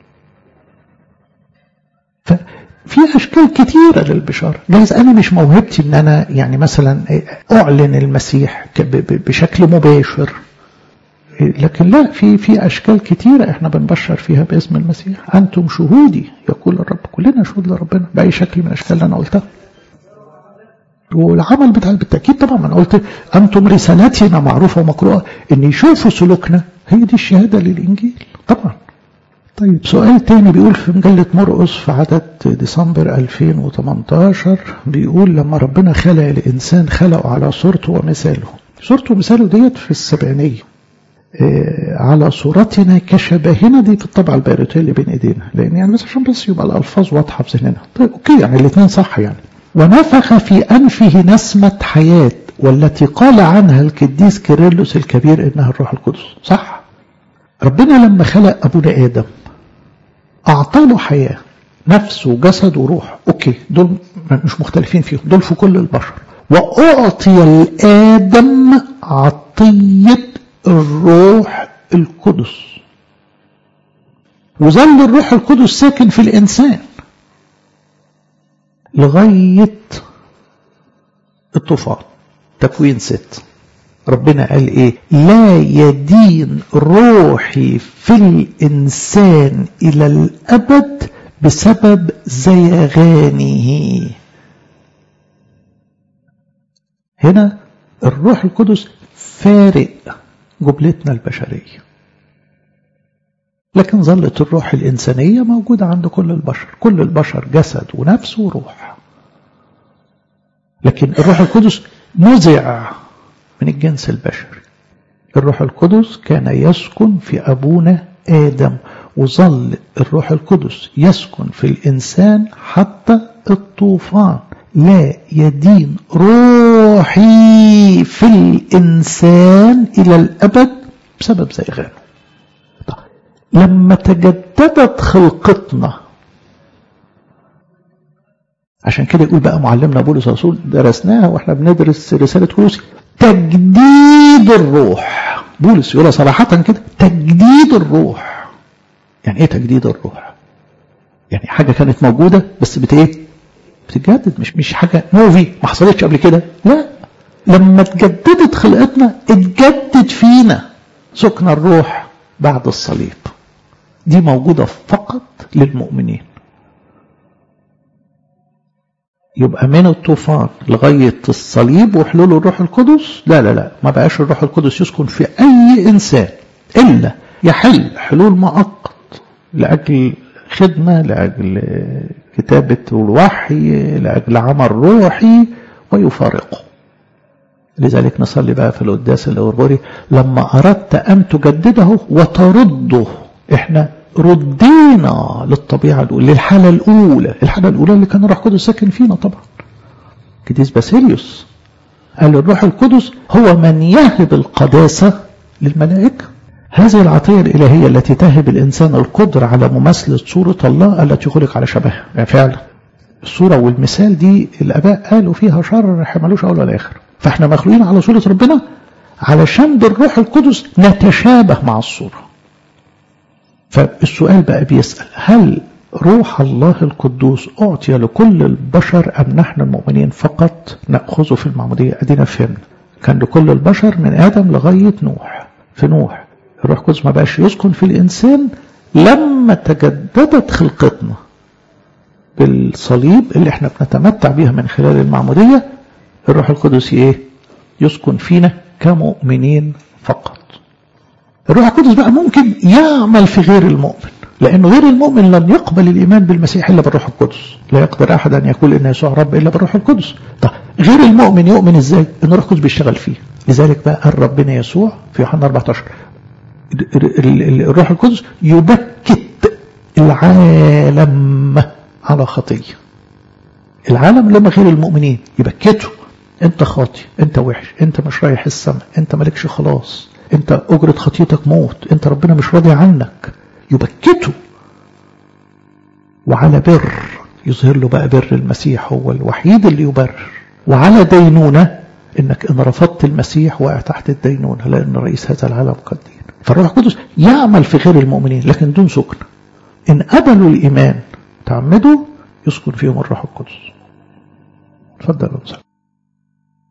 ففي أشكال كتيرة للبشارة. جايز أنا مش موهبتي أن أنا يعني مثلا أعلن المسيح بشكل مباشر، لكن لا، في في أشكال كتيرة إحنا بنبشر فيها باسم المسيح. أنتم شهودي يقول الرب. كلنا شهود لربنا بأي شكل من الأشكال اللي أنا قلتها. والعمل بتاع بالتأكيد طبعا، ما أنا قلت أنتم رسالتنا معروفة ومقروءة، إن يشوفوا سلوكنا هي دي الشهادة للإنجيل طبعا. طيب سؤال تاني بيقول في مجلة مرقس في عدد ديسمبر ألفين وثمانية عشر، بيقول لما ربنا خلق الإنسان خلقه على صورته ومثاله. صورته ومثاله ديت في السبعينية. إيه على صورتنا كشبهنا، دي في الطبعة البيروتية اللي بين ايدينا، لان يعني بس عشان بس يبقى الالفاظ واضحة في ذهننا. طيب اوكي، يعني الاثنين صح يعني. ونفخ في انفه نسمة حياة، والتي قال عنها القديس كيرلس الكبير انها الروح القدس. صح. ربنا لما خلق ابونا ادم اعطاله حياة، نفس وجسد وروح. اوكي، دول مش مختلفين فيهم، دول في كل البشر. واعطي الادم عطية الروح القدس، وظل الروح القدس ساكن في الإنسان لغاية الطوفان. تكوين ست، ربنا قال ايه؟ لا يدين روحي في الإنسان إلى الأبد بسبب زيغانه. هنا الروح القدس فارق جبلتنا البشرية، لكن ظلت الروح الإنسانية موجودة عند كل البشر. كل البشر جسد ونفس وروح، لكن الروح القدس نزع من الجنس البشري. الروح القدس كان يسكن في أبونا آدم، وظل الروح القدس يسكن في الإنسان حتى الطوفان. لا يدين روحي في الإنسان إلى الأبد بسبب زيغانه. لما تجددت خلقتنا، عشان كده يقول بقى معلمنا بولس الرسول، درسناها واحنا بندرس رسالة كولوسي، تجديد الروح. بولس يقولها صراحة كده، تجديد الروح. يعني ايه تجديد الروح؟ يعني حاجة كانت موجودة بس بت ايه؟ بتتجدد، مش مش حاجة موفي ما حصلتش قبل كده. لا، لما تجددت خلقتنا اتجدد فينا سكن الروح بعد الصليب. دي موجودة فقط للمؤمنين. يبقى من الطوفان لغاية الصليب وحلول الروح القدس، لا لا لا، ما بقاش الروح القدس يسكن في أي إنسان إلا يحل حلول مؤقت لأجل خدمة، لأجل كتابة الوحي، لأجل عمل روحي، ويفارقه. لذلك نصلي بقى في القداس الغرغوري، لما أردت أن تجدده وترده. إحنا ردينا للطبيعة الأولى، للحالة الأولى، الحالة الأولى اللي كان الروح القدس ساكن فينا. طبعا قديس باسيليوس قال الروح القدس هو من يهب القداسة للملائكة. هذه العطية الإلهية التي تهب الإنسان القدرة على مماثلة صورة الله التي خلق على شبهها. يعني فعلا الصورة والمثال دي الآباء قالوا فيها شر حملوش أول ولا آخر. فإحنا مخلوقين على صورة ربنا علشان بالروح القدس نتشابه مع الصورة. فالسؤال بقى بيسأل، هل روح الله القدوس أعطي لكل البشر أم نحن المؤمنين فقط نأخذه في المعمودية؟ أدينا فهمنا كان لكل البشر من آدم لغاية نوح. في نوح الروح القدس ما بقاش يسكن في الإنسان. لما تجددت خلقتنا بالصليب اللي احنا بنتمتع بيها من خلال المعمودية، الروح القدس ايه؟ يسكن فينا كمؤمنين فقط. الروح القدس بقى ممكن يعمل في غير المؤمن، لأنه غير المؤمن لن يقبل الإيمان بالمسيح إلا بالروح القدس. لا يقدر أحد أن يقول إن يسوع رب إلا بالروح القدس. طيب غير المؤمن يؤمن إزاي؟ إن الروح القدس بيشتغل فيه. لذلك بقى قال ربنا يسوع في يوحنا أربعة عشر الروح القدس يبكت العالم على خطية. العالم لما غير المؤمنين يبكته، انت خاطي، انت وحش، انت مش رايح السماء، انت مالكش خلاص، انت اجرة خطيتك موت، انت ربنا مش راضي عنك، يبكته. وعلى بر يظهر له بقى بر المسيح، هو الوحيد اللي يبرر. وعلى دينونة انك ان رفضت المسيح واقع تحت الدينونة، لان رئيس هذا العالم قد دين. فالروح القدس يعمل في غير المؤمنين لكن دون سكن. ان قبلوا الايمان تعمدوا يسكن فيهم الروح القدس. تفضل.